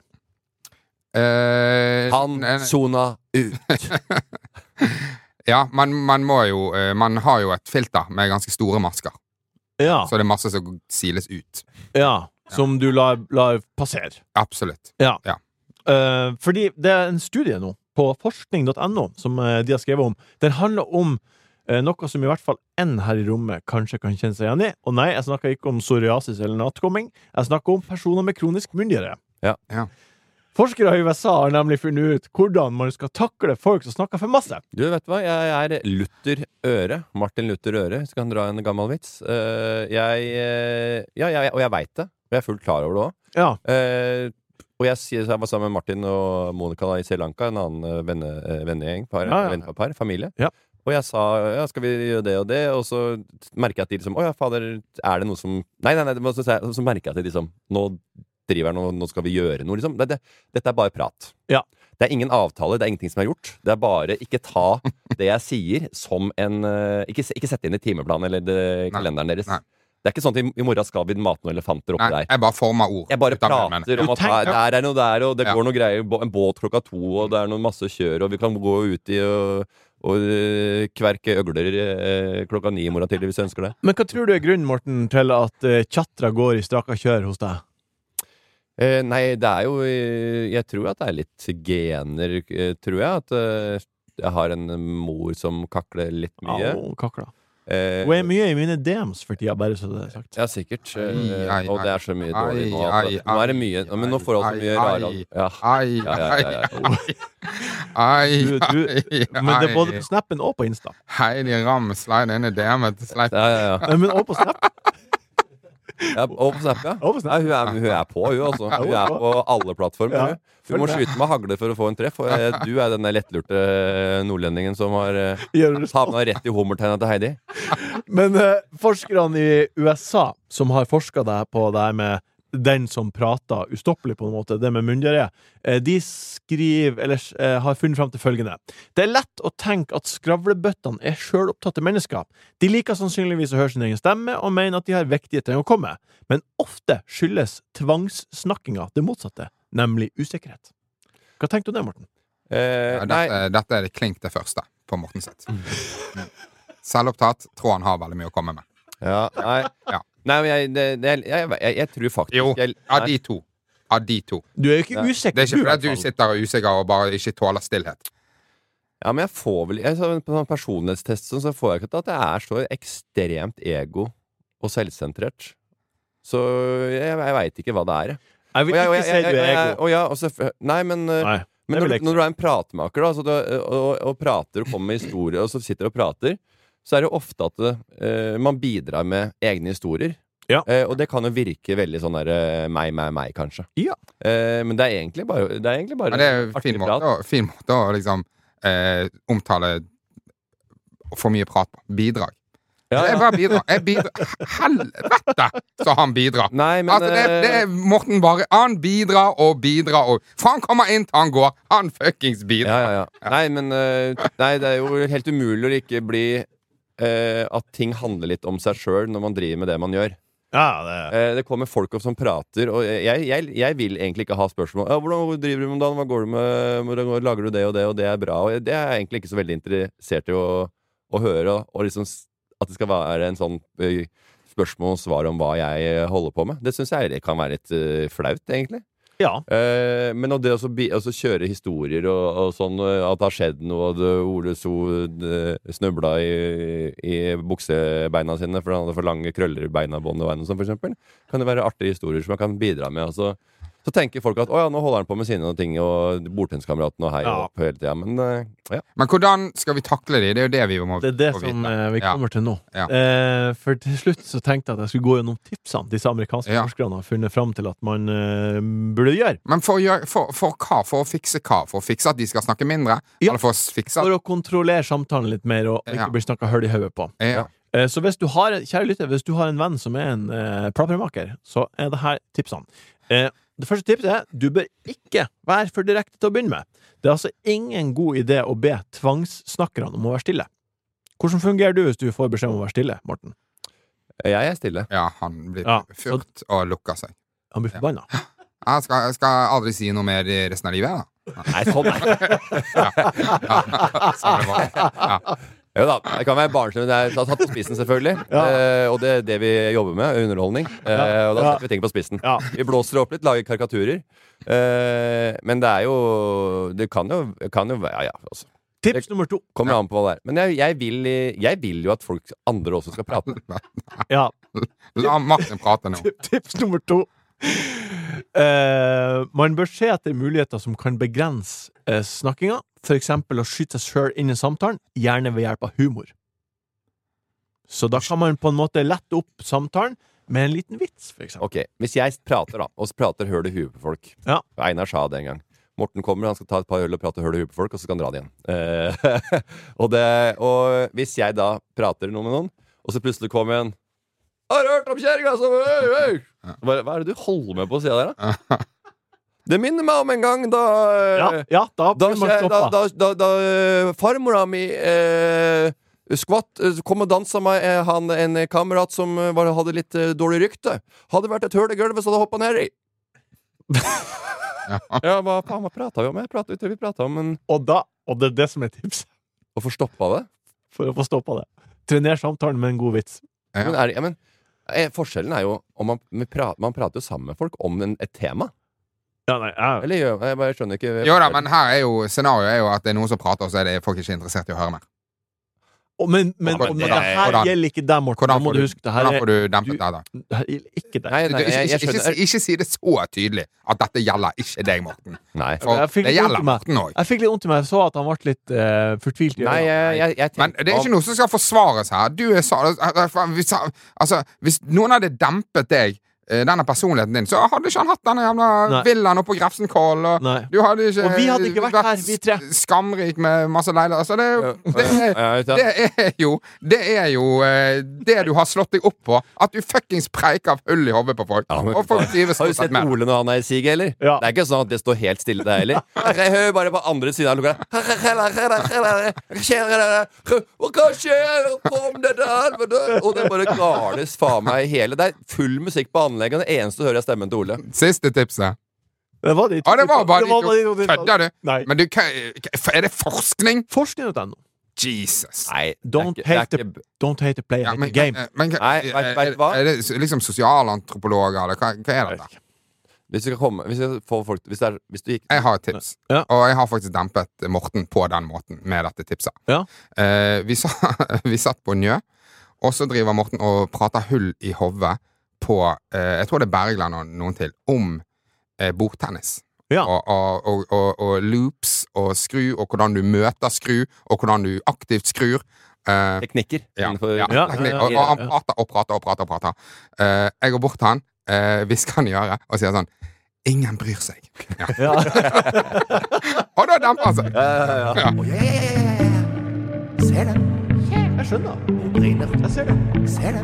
Han sona ut. Ja, man må jo man har jo et filter med ganske store masker. Ja, Så det er masse som siles ut. ja. Som du lar passere. Absolutt. Fordi det er en studie nå på forskning.no som de har skrevet om. Den handler om noe som i hvert fall en her i rommet kanskje kan kjenne seg igjen i. Og nei, jeg snakker ikke om psoriasis eller nattkomming. Jeg snakker om personer med kronisk munndiaré. Ja. Forskere i USA har nemlig funnet ut hvordan man skal takle folk som snakker for masse. Du, vet du hva? Jeg er Luther Øre. Martin Luther Øre. Skal han dra en gammel vits? Og jeg veit det. Og jeg er fullt klar over det òg. Ja. Og jeg var sammen med Martin og Monica da, i Sri Lanka, en annen vennegjeng, vennepar, familie. Ja. Og jeg sa ja, skal vi gjøre det, og så merker jeg at de liksom å ja, fader, er det noe som Nei, så merker jeg at de liksom nå driver nå skal vi gjøre noe, liksom. Dette er bare prat. Ja. Det er ingen avtale, det er ingenting som er gjort. Det er bare ikke ta det jeg sier som en Ikke sette inn i timeplanen eller kalenderen deres. Nei. Det er ikke sånn at i morgen skal vi mate noen elefanter oppi Nei, der. jeg bare former ord. Jeg bare ut av munnen. prater om at der er noe der, og det går noe greier, en båt 2:00, og det er noe masse kjør, og vi kan gå ut i og kverke øgler 9:00 i morgen tidlig hvis jeg ønsker det. Men hva tror du er grunnen, Morten, til at tjatra går i straka kjør hos deg? Nei, det er jo jeg tror at det er litt gener, tror jeg. At jeg har en mor som kakler litt mye. Au, kakla. Hun er mye i mine DMs for tida, bare så det er sagt. Ja, sikkert. Ai, Og det er så mye dårlig nå. ai, Nå er det mye, men nå får du også mye rare Men det er både på Snappen og på Insta. Heidi Ram slide inn i DM-et. Ja. Men også på Snap. Ja, og på Snap, ja. Og på Snap. Ja, hun er på, hun altså. Hun er på alle plattformer. Ja. Hun. Du må skyte med hagle for å få en treff. Og du er den lettlurte nordlendingen som har havna rett i hummertegna til Heidi. Men forskerne i USA som har forsket på det her med den som prater ustoppelig på en måte, det med munndiaré, de skriver, eller har funnet frem til følgende. Det er lett å tenke at skravlebøttene er selvopptatte mennesker. De liker sannsynligvis å høre sin egen stemme og mener at de har viktige ting å komme. Men ofte skyldes tvangssnakkinga det motsatte, nemlig usikkerhet. Hva tenkte du det, Morten? Dette er det klink det første på Morten sitt. Selvopptatt, tror han har veldig mye å komme med. Ja, nei. Ja. Nei, men jeg tror faktisk Jo, av de to. Du er jo ikke usikker. Det er ikke i fordi hvert du fall. sitter usikker og bare ikke tåler stillhet. Ja, men jeg får vel på sånn personlighetstest så får jeg ikke til at jeg er så ekstremt ego og selvsentrert. Så jeg vet ikke hva det er. Jeg vil ikke si du er ego. Nei, men når du er en pratmaker da, og prater og kommer med historier, og så sitter og prater, så er det ofte at man bidrar med egne historier. Ja. Og det kan jo virke veldig sånn der meg, kanskje. Ja. Men det er egentlig bare Men det er en fin måte å liksom omtale for mye prat på. Bidrag. Ja, Det er bare bidrag. Jeg bidrar. Helvete, så han bidrar. Nei, men Altså, det er Morten bare. Han bidrar og bidrar og faen kommer inn til han går. Han fuckings bidrar. Ja. Nei, men nei, det er jo helt umulig å ikke bli at ting handler litt om seg sjøl når man driver med det man gjør. Ja, Det kommer folk opp som prater, og jeg vil egentlig ikke ha spørsmål. Hvordan driver du med dagen? Hva går du med? Hvordan lager du det, og det er bra? Og det er jeg egentlig ikke så veldig interessert i å høre, og liksom at det skal være en sånn spørsmål og svar om hva jeg holder på med. Det synes jeg det kan være litt flaut, egentlig. Ja. Men det å kjøre historier og sånn, at det har skjedd noe, og Ole So snubla i buksebeina sine for han hadde for lange krøller i beina, bånd og beina, for eksempel, kan det være artige historier som man kan bidra med. Så tenker folk at nå holder han på med sine ting, og bordtenniskameraten og hei opp hele tida. Men hvordan skal vi takle det? Det er jo det vi må Det er det som vi kommer til nå. Ja. For til slutt så tenkte jeg at jeg skulle gå gjennom tipsene disse amerikanske forskerne har funnet fram til at man burde gjøre. Men for hva? For å fikse hva? For å fikse at de skal snakke mindre? Ja. Eller for å fikse For å kontrollere samtalen litt mer og ikke bli snakket høl i hodet på. Ja. Så hvis du har, kjære lytter, hvis du har en venn som er en plappemaker, så er det her tipsene. Det første tipset du bør ikke være for direkte til å begynne med. Det altså ingen god idé å be tvangssnakkerne om å være stille. Hvordan fungerer du hvis du får beskjed om å være stille, Morten? Jeg stille. Ja, han blir furt og lukker seg. Han blir forbanna. Jeg skal aldri si noe mer i resten av livet, da. Nei, sånn Sånn det var. Jo da, det kan være barnslig, men det er tatt på spissen selvfølgelig. Og det er det vi jobber med, underholdning. Og da setter vi ting på spissen. Vi blåser opp litt, lager karikaturer. Men det er jo det kan jo altså. Tips nummer 2. Kommer an på hva det er. Men jeg vil jo at folk andre også skal prate. Ja. La Martin prate nå. Tips nummer 2. Man bør se etter muligheter som kan begrense snakkinga. For eksempel å skyte seg selv inn i samtalen, gjerne ved hjelp av humor. Så da kan man på en måte lette opp samtalen med en liten vits, for eksempel. Ok, hvis jeg prater da, og så prater høl i huet på folk. Einar sa det en gang. Morten kommer, han skal ta et par øl og prate høl i huet på folk, og så skal han dra det igjen. Og hvis jeg da prater noe med noen, og så plutselig kommer en har du hørt om kjerringa som Hva er det du holder med på å si der, da? Det minner meg om en gang da farmora mi skvatt kom og dansa med en kamerat som hadde litt dårlig rykte. Hadde vært et høl i gulvet, så hadde hoppet ned i. Hva faen pratet vi om? Vi pratet om en... Og det er det som er tips. Å få stoppa det? For å få stoppa det. Trener samtalen med en god vits. Men forskjellen er jo om man prater jo sammen med folk om et tema. Eller jeg bare skjønner ikke. Jo da, men her er jo scenarioet er jo at det er noen som prater, og så er det folk ikke interessert i å høre mer. Men det her gjelder ikke deg, Morten. Hvordan får du dempet det da? Ikke deg. Ikke si det så tydelig at dette gjelder ikke deg, Morten. Nei. For det gjelder Morten også. Jeg fikk litt vondt i meg. Jeg så at han ble litt fortvilt. Men det er ikke noe som skal forsvares her. Hvis noen hadde dempet deg, denne personligheten din, så hadde ikke han hatt denne jævla villaen oppe på Grefsenkål, og du hadde ikke og vi hadde ikke vært her, vi tre. Skamrik med masse leiligheter. Altså, det er jo det du har slått deg opp på, at du fuckings preiker av hull i hodet på folk. Og folk trives har du sett Ole når han er i sig, eller? Det er ikke sånn at det står helt stille der, eller? Jeg hører bare på andre siden av lukket. Og hva skjer? Kom det der? Og det bare gales faen meg hele. Det er full musikk på anlegget. Det eneste hører jeg stemmen til Ole. Siste tipset. Det var de to. Det var bare de to. Kødder du? Nei. Men er det forskning? Forskning.no. Jesus. Nei, don't hate the play the game. Nei, vet du hva? Er det liksom sosialantropologer, eller hva er det? Hvis jeg har et tips, og jeg har faktisk dempet Morten på den måten med dette tipset. Vi satt på Njø, og så driver Morten og prater hull i hodet på, jeg tror det er Bergland og noen til, om bordtennis. Og loops og skru, og hvordan du møter skru, og hvordan du aktivt skrur. Teknikker. Og han prater. Jeg går bort til han, hvisker han i øret, og sier sånn, ingen bryr seg. Og da demper han seg. Ser det. Jeg skjønner. Jeg ser det.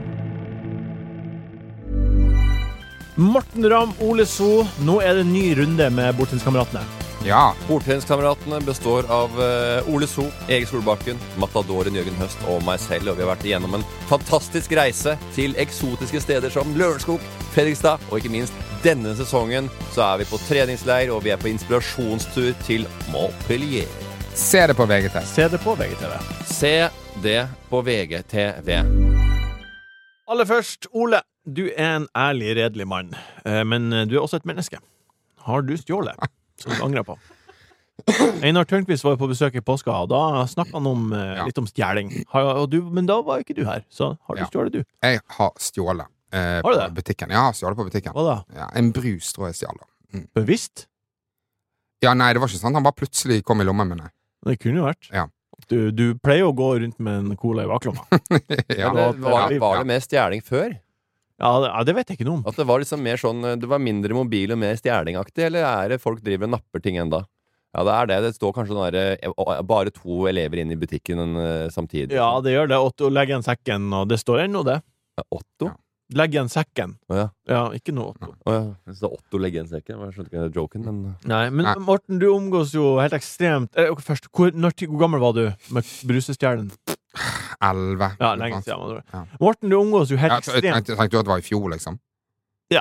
Morten Ramm, Ole So, nå er det en ny runde med Bordtenniskameratene. Bordtenniskameratene består av Ole So, Erik Solbakken, Matadoren Jørgen Høst og meg selv, og vi har vært igjennom en fantastisk reise til eksotiske steder som Lørenskog, Fredrikstad, og ikke minst denne sesongen så er vi på treningsleir, og vi er på inspirasjonstur til Montpellier. Se det på VGTV. Se det på VGTV. Se det på VGTV. Aller først, Ole, du er en ærlig, redelig mann, men du er også et menneske. Har du stjålet, som du angrer på? Einar Tørnquist var på besøk i påska, og da snakket han om, litt om stjeling. Men da var ikke du her, så har du stjålet du? Jeg har stjålet på butikken. Ja, stjålet på butikken. Hva da? Ja, en brus, tror jeg stjålet. Bevisst? Ja, nei, det var ikke sånn. Han bare plutselig kom i lommen min. Det kunne jo vært. Ja. Du pleier å gå rundt med en cola i baklomma. Var det mer stjeling før? Ja, det vet jeg ikke noe om. At det var liksom mer sånn, det var mindre mobil og mer stjelingaktig, eller er det folk driver og napper ting enda? Ja, det er det. Det står kanskje bare 2 elever inn i butikken samtidig. Ja, det gjør det. Otto legger en sekken, og det står ennå det. Otto? Legg igjen sekken. Åja, Ja, ikke noe Otto. hvis det er Otto legger igjen sekken. Jeg skjønte ikke joken, men Nei, men Nei. Morten, du omgås jo helt ekstremt ok, først, hvor gammel var du med brusestjernen? 11. Ja, lenge siden var det. Ja. Morten, du omgås jo helt Ja, ekstremt. tenkte du at det var i fjor, liksom? Ja.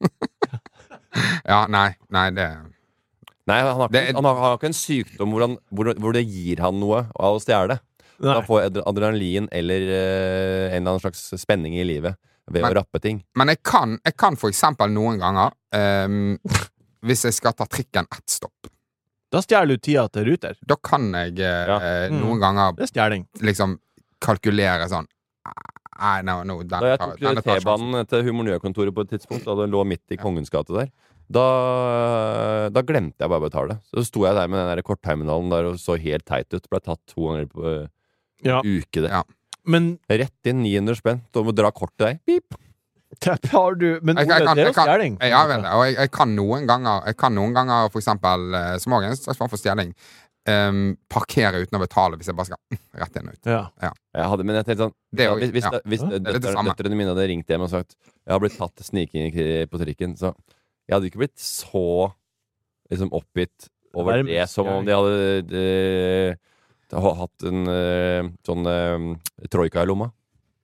Ja, nei, det Nei, han har ikke en sykdom hvor det gir han noe av å stjele. Nei. Han får adrenalin eller en eller annen slags spenning i livet ved å rappe ting. Men jeg kan for eksempel noen ganger hvis jeg skal ta trikken ett stopp, Da stjeler du tida til Ruter. da kan jeg noen ganger Det er stjeling. liksom kalkulere sånn. Nei, no, Da jeg tok T-banen til Humornø-kontoret på et tidspunkt, da det lå midt i Kongens gate der, da glemte jeg bare å betale. Så sto jeg der med den der kortterminalen der og så helt teit ut. Ble tatt 2 ganger på Ja. uke. Det. Ja. Men Rett inn 900 spenn. Da må du dra kort til deg. Pip. har du Men Jeg- Ole, jeg kan- det er jo jeg kan- stjeling. Ja, vel, og jeg kan noen ganger for eksempel som også en slags form for stjeling parkere uten å betale hvis jeg bare skal rett inn og ut. Ja. Men jeg tenkte sånn Det er jo- Hvis ja. hvis Det er det samme. døtrene mine hadde ringt hjem og sagt jeg har blitt tatt til sniking på trikken, så jeg hadde ikke blitt så liksom oppgitt over Være det som om de hadde hatt en sånn troika i lomma.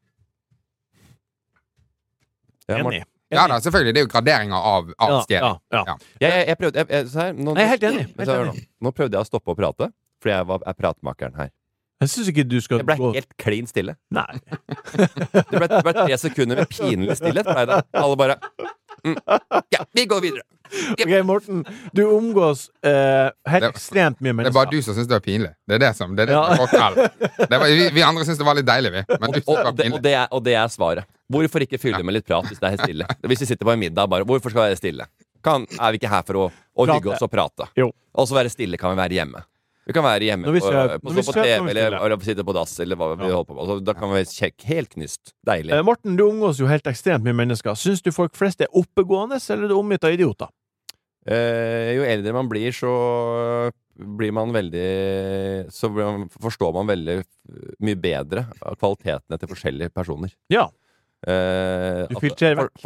Ja, Enig. Ja da, selvfølgelig. Det er jo graderinger av stjeling. Ja. Ja. Jeg prøvde se her, nå, Jeg er helt enig. Men så hør nå prøvde jeg å stoppe å prate, fordi jeg er pratmakeren her. Jeg syns ikke du skal Jeg ble gå helt klin stille. Nei. Det ble 3 sekunder med pinlig stillhet. Ble det. Alle bare Ja, vi går videre. Ok, Morten. Du omgås helt Det- ekstremt mye Det er mennesker. bare du som syns det er pinlig. Det er det som Ja. går kveld. Vi andre syns det var litt deilig, vi. Men du synes det var pinlig. Og det er svaret. Hvorfor ikke fylle med litt prat hvis det er helt stille? Hvis vi sitter på en middag, bare hvorfor skal vi være stille? Er vi ikke her for å Prate. hygge oss og prate? Jo. Og så være stille kan vi være hjemme. Vi kan være hjemme Når vi på, skal- på, når vi på skal- TV når vi eller, stille. eller sitte på dass eller hva vi holder på med. Altså, da kan vi være kjekk, helt knyst. Deilig. Morten, du omgås jo helt ekstremt mye mennesker. Syns du folk flest er oppegående, eller er du omgitt av idioter? Jo eldre man blir, så blir man veldig forstår man veldig mye bedre av kvalitetene til forskjellige personer. Ja. Du filtrerer vekk.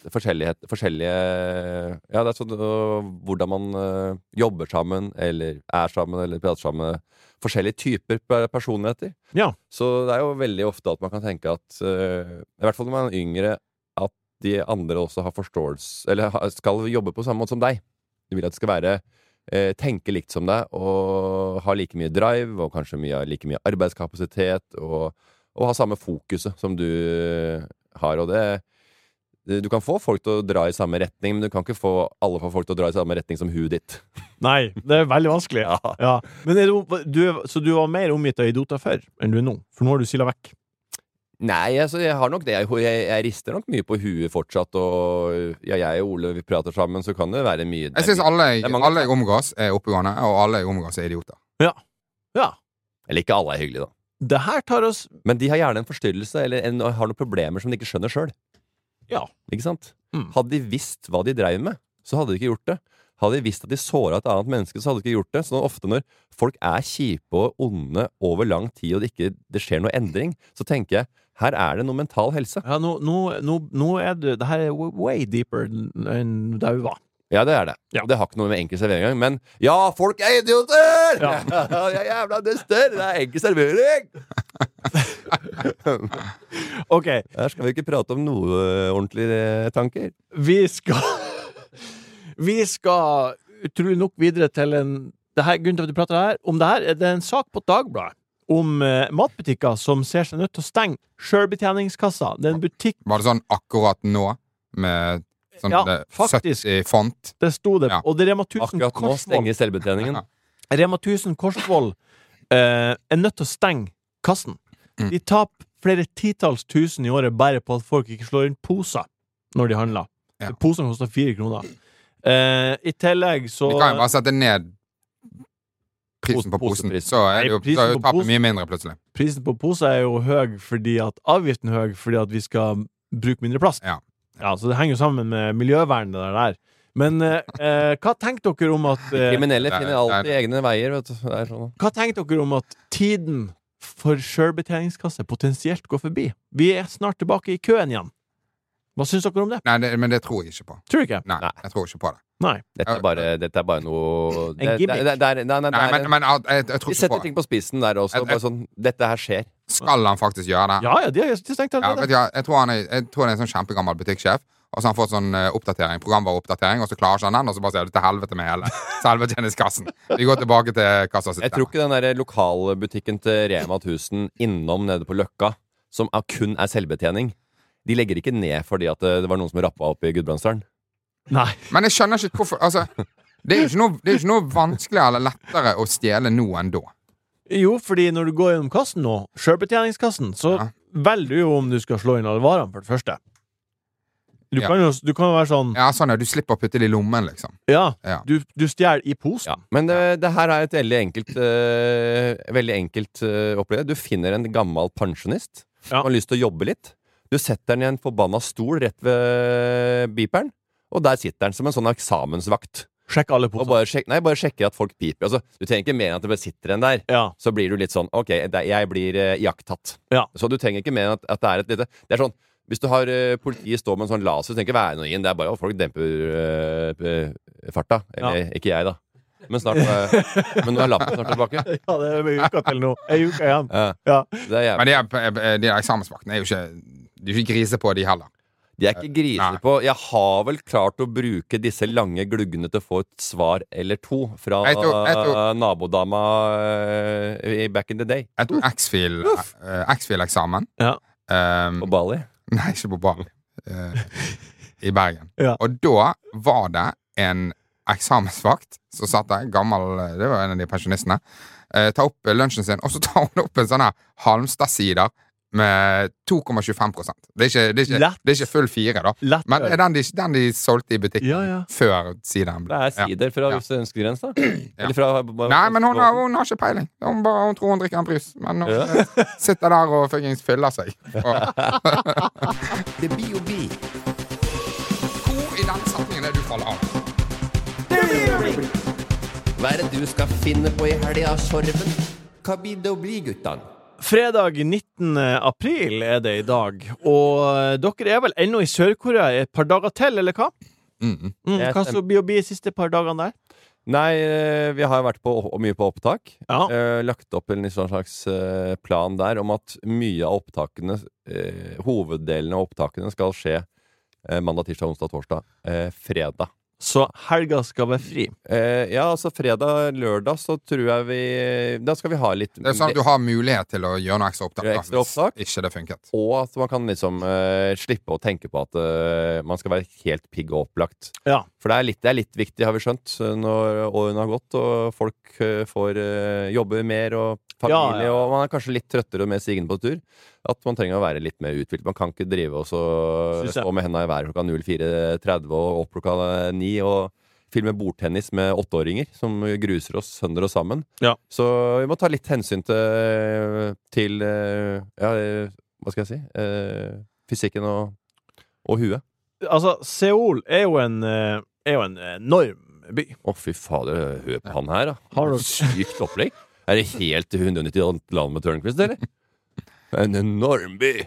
Forskjellige Ja, det er sånn hvordan man jobber sammen, eller er sammen, eller prater sammen. Forskjellige typer personligheter. Ja. Så det er jo veldig ofte at man kan tenke at i hvert fall når man er yngre, at de andre også har forståelse, eller skal jobbe på samme måte som deg. Du vil at det skal være tenke likt som deg, og ha like mye drive, og kanskje like mye arbeidskapasitet, og ha samme fokuset som du har. Og du kan få folk til å dra i samme retning, men du kan ikke få alle folk til å dra i samme retning som huet ditt. Nei, det er veldig vanskelig. Ja. Ja. Men så du var mer omgitt av idioter før enn du er nå? For nå har du sila vekk. Nei, altså, jeg har nok det. Jeg rister nok mye på huet fortsatt, og ja, jeg og Ole vi prater sammen, så kan det være mye. Jeg syns alle er mange- jeg omgås, er oppegående, og alle jeg omgås, er idioter. Ja. Eller ikke alle er hyggelige, da. Det her tar oss Men de har gjerne en forstyrrelse, eller har noen problemer som de ikke skjønner sjøl. Ja. Ikke sant? Mm. Hadde de visst hva de dreiv med, så hadde de ikke gjort det. Hadde de visst at de såra et annet menneske, så hadde de ikke gjort det. Så ofte når folk er kjipe og onde over lang tid, og det skjer noe endring, så tenker jeg her er det noe mental helse. Ja, nå er det her er way deeper enn der vi var. Ja, det er det. Ja. Og det har ikke noe med enkel servering engang. Men ja, folk er idioter! Ja. De er jævla duster! Det er enkel servering! Ok, Her skal vi ikke prate om noe ordentlige tanker. vi skal utrolig nok videre til grunnen til at vi prater om det her, er det en sak på Dagbladet om matbutikker som ser seg nødt til å stenge selvbetjeningskassa. Det er en butikk, Var det sånn akkurat nå, med sånn Ja, faktisk. 70 font? det sto det, Ja. og det er Rema 1000 Akkurat nå Korsvoll. stenger selvbetjeningen. Rema 1000 Korsvoll er nødt til å stenge kassen. Mm. De taper flere titalls tusen i året bare på at folk ikke slår inn poser når de handler. Ja. Posene koster 4 kroner. I tillegg så Vi kan jo bare sette ned prisen på posen, Posepris. så er det jo Nei, prisen på tapet posen- mye mindre plutselig. prisen på poser er jo høy fordi at avgiften er høy fordi at vi skal bruke mindre plast. Ja. Så det henger jo sammen med miljøvernet det der. Men hva tenker dere om at Kriminelle det er- finner alltid egne veier, vet du. Det er sånn. Hva tenker dere om at tiden for selvbetjeningskasse potensielt går forbi? Vi er snart tilbake i køen igjen. Hva syns dere om det? Nei, men det tror jeg ikke på. Tror du ikke? Nei, jeg tror ikke på det. Nei. Dette er bare noe En gimmick. Men jeg tror De ikke på setter det. ting på spissen der også. Bare sånn, dette her skjer. Skal han faktisk gjøre det? Ja, de har stengt Ja, allerede. vet du hva, jeg tror det er en sånn kjempegammel butikksjef, og så har han fått sånn oppdatering, programvareoppdatering, og så klarer ikke han den, og så bare sier du til helvete med hele selvbetjeningskassen. Vi går tilbake til kassasystemet. Jeg tror ikke den der lokalbutikken til Rema 1000 innom nede på Løkka, som kun er selvbetjening, de legger ikke ned fordi at det var noen som rappa opp i Gudbrandsdalen. Nei. Men jeg skjønner ikke hvorfor, altså, det er jo ikke noe vanskeligere eller lettere å stjele nå enn da. Jo, fordi når du går gjennom kassen nå, selvbetjeningskassen, så velger du jo om du skal slå inn alle varene for det første. Du kan jo være sånn Ja, sånn du slipper å putte det i lommen, liksom. Ja, Ja. du stjeler i posen. Ja. Men det her er et veldig enkelt opplevelse. Du finner en gammel pensjonist som har lyst til å jobbe litt. Du setter den i en forbanna stol rett ved beeperen, og der sitter den som en sånn eksamensvakt. Sjekk alle Og poser. bare sjekker at folk piper. Altså, du trenger ikke mer enn at det bare sitter en der. Ja. Så blir du litt sånn OK, jeg blir jakttatt. Ja. Så du trenger ikke mer enn at det er et lite Det er sånn hvis du har politiet står med en sånn laser, så trenger ikke være noe inn. Det er bare at folk demper farta. Eller ikke jeg, da. Men snart Men nå er lappen snart tilbake. Ja, det er en uke til nå. En uke igjen. Ja. Det er jævlig. Men de eksamensvaktene er jo ikke griser på, de heller. De er ikke griser på. Jeg har vel klart å bruke disse lange gluggene til å få et svar eller to fra Jeg tror- nabodama back in the day. Jeg tok X-Fil-eksamen. Ja. På Bali. Nei, ikke på Bali. I Bergen. Ja. Og da var det en eksamensvakt som satt der, gammel, det var en av de pensjonistene, ta opp lunsjen sin, og så tar hun opp en sånn her Halmstad-sider med 2,25%. Det er ikke full 4 da. Lett. Men det er den de solgte i butikken Ja. før sideren Det ble. er sider fra ønskegrens, da. Eller fra Nei, men hun har ikke peiling. Hun tror hun drikker en brus, men hun sitter der og fuckings fyller seg. Det blir jo bi. Hvor i den setningen er du faller av? Hva er det du skal finne på i helga, Sorven? Hva blir det å bli, guttan? Fredag 19. april er det i dag, og dere er vel ennå i Sør-Korea i et par dager til, eller hva? Hva så blir å bli de siste par dagene der? Nei, vi har vært mye på opptak. Ja. Lagt opp en sånn slags plan der om at mye av opptakene, hoveddelen av opptakene, skal skje mandag, tirsdag, onsdag, torsdag. Fredag. Så helga skal være fri. Ja, altså fredag, lørdag, så tror jeg da skal vi ha litt Det er sånn at du har mulighet til å gjøre noe ekstra opptak, Ekstra opptak. hvis ikke det funket. Og at man kan liksom slippe å tenke på at man skal være helt pigg og opplagt. Ja. For det er litt viktig, har vi skjønt, når årene har gått, og folk får jobbe mer, og familie, Ja. og man er kanskje litt trøttere og mer sigen på tur. At man trenger å være litt mer uthvilt. Man kan ikke drive og så Synes jeg. stå med hendene i været klokka 04.30 og opp klokka 9 og filme bordtennis med 8-åringer som gruser oss sønder og sammen. Ja. Så vi må ta litt hensyn til hva skal jeg si? Fysikken og huet. Altså, Seoul er jo en enorm by. Å, fy fader, hør på han her, da. Har du- Sykt opplegg. Er det helt 190 land med Tørnquist, eller? En enorm by.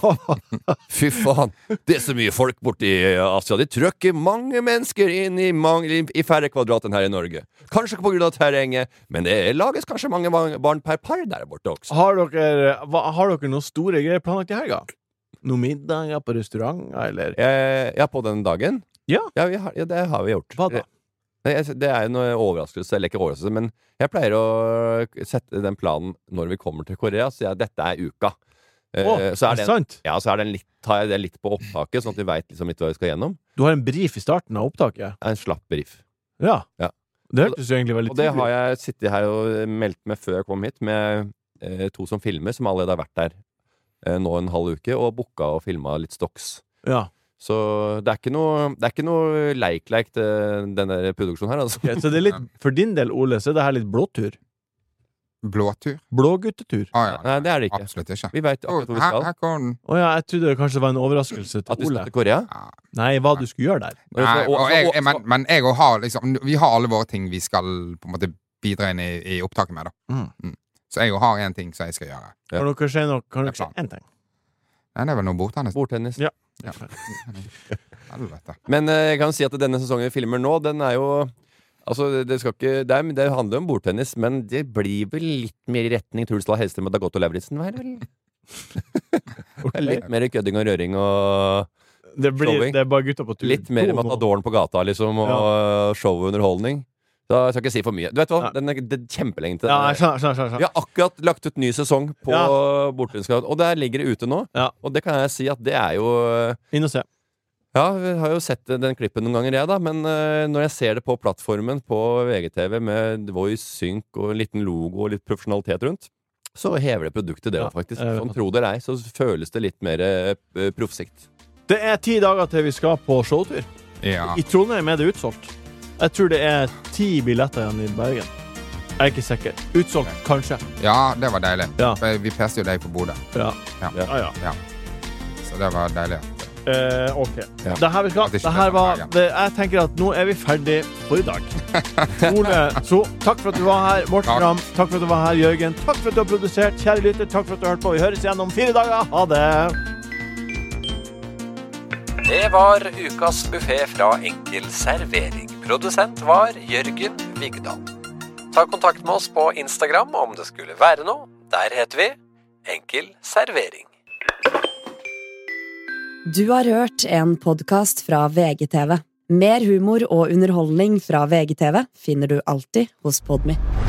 Fy faen. Det er så mye folk borti Asia. De trøkker mange mennesker inn i færre kvadrat enn her i Norge. Kanskje på grunn av terrenget, men det lages kanskje mange barn per par der borte også. Har dere noen store greier planlagt i helga? Noen middager på restauranter, eller? Ja, på den dagen? Ja. Det har vi gjort. Hva da? Det er en overraskelse, eller ikke overraskelse, men jeg pleier å sette den planen når vi kommer til Korea, så dette er uka. Så er det sant? Ja, så tar jeg det litt på opptaket, sånn at vi vet liksom litt hva vi skal gjennom. Du har en brief i starten av opptaket? En slapp brief. Ja. Ja. Det hørtes jo egentlig veldig Og det tydelig har jeg sittet her og meldt med før jeg kom hit, med to som filmer, som allerede har vært der nå en halv uke, og booka og filma litt stocks. Ja. Så det er ikke noe leik denne produksjonen her, altså. Ok, så det er litt, for din del, Ole, så er det her litt blåtur? Blåtur? Blåguttetur? Ja. Nei, det er det ikke. Absolutt ikke. Vi vet akkurat hvor vi skal. Her kommer den. Åja, jeg trodde det kanskje var en overraskelse At vi til skal Ole. til Korea. Nei, hva du skulle gjøre der. Nei, men jeg og har liksom vi har alle våre ting vi skal på en måte bidra inn i opptaket med, da. Så jeg og har en ting som jeg skal gjøre. Ja. Kan dere si en ting? Ja, det er vel noe bordtennis. Bordtennis. Ja. Helvete. Men jeg kan si at denne sesongen vi filmer nå, den er jo altså, det handler jo om bordtennis, men det blir vel litt mer i retning Truls Hellstrøm og Dagotto Lauritzen, vel? Litt mer kødding og røring og Det er bare gutta på tur. litt mer Matadoren på gata, liksom, og show og underholdning. Så jeg skal ikke si for mye. Du vet hva? Det er kjempelenge til. Ja, jeg skjønner. Vi har akkurat lagt ut ny sesong på Bordtenniskamp, og der ligger det ute nå. Ja. Og det kan jeg si at det er jo Inn og se. Ja, vi har jo sett den klippen noen ganger, jeg da. Men når jeg ser det på plattformen på VGTV med voice, sync og en liten logo og litt profesjonalitet rundt, så hever det produktet det faktisk. Sånn tro det er, så føles det litt mer proffsikt. Det er 10 dager til vi skal på showtur. Ja. I Trondheim er det utsolgt. Jeg tror det er 10 billetter igjen i Bergen. Jeg er ikke sikker. Utsolgt, kanskje. Ja, det var deilig. Ja. Vi peste jo deg på Bodø. Ja. Ja. Så det var deilig. Ok. Ja. Det her vi skal. Det her var, jeg tenker at nå er vi ferdig for i dag. Ole, så takk for at du var her. Morten Ramm, takk for at du var her. Jørgen, takk for at du har produsert. Kjære lytter, takk for at du har hørt på. Vi høres igjen om 4 dager. Ha det! Det var ukas buffet fra Enkel servering. Produsent var Jørgen Vigdal. Ta kontakt med oss på Instagram om det skulle være noe. Der heter vi Enkel servering. Du har hørt en podcast fra VGTV. Mer humor og underholdning fra VGTV finner du alltid hos Podme.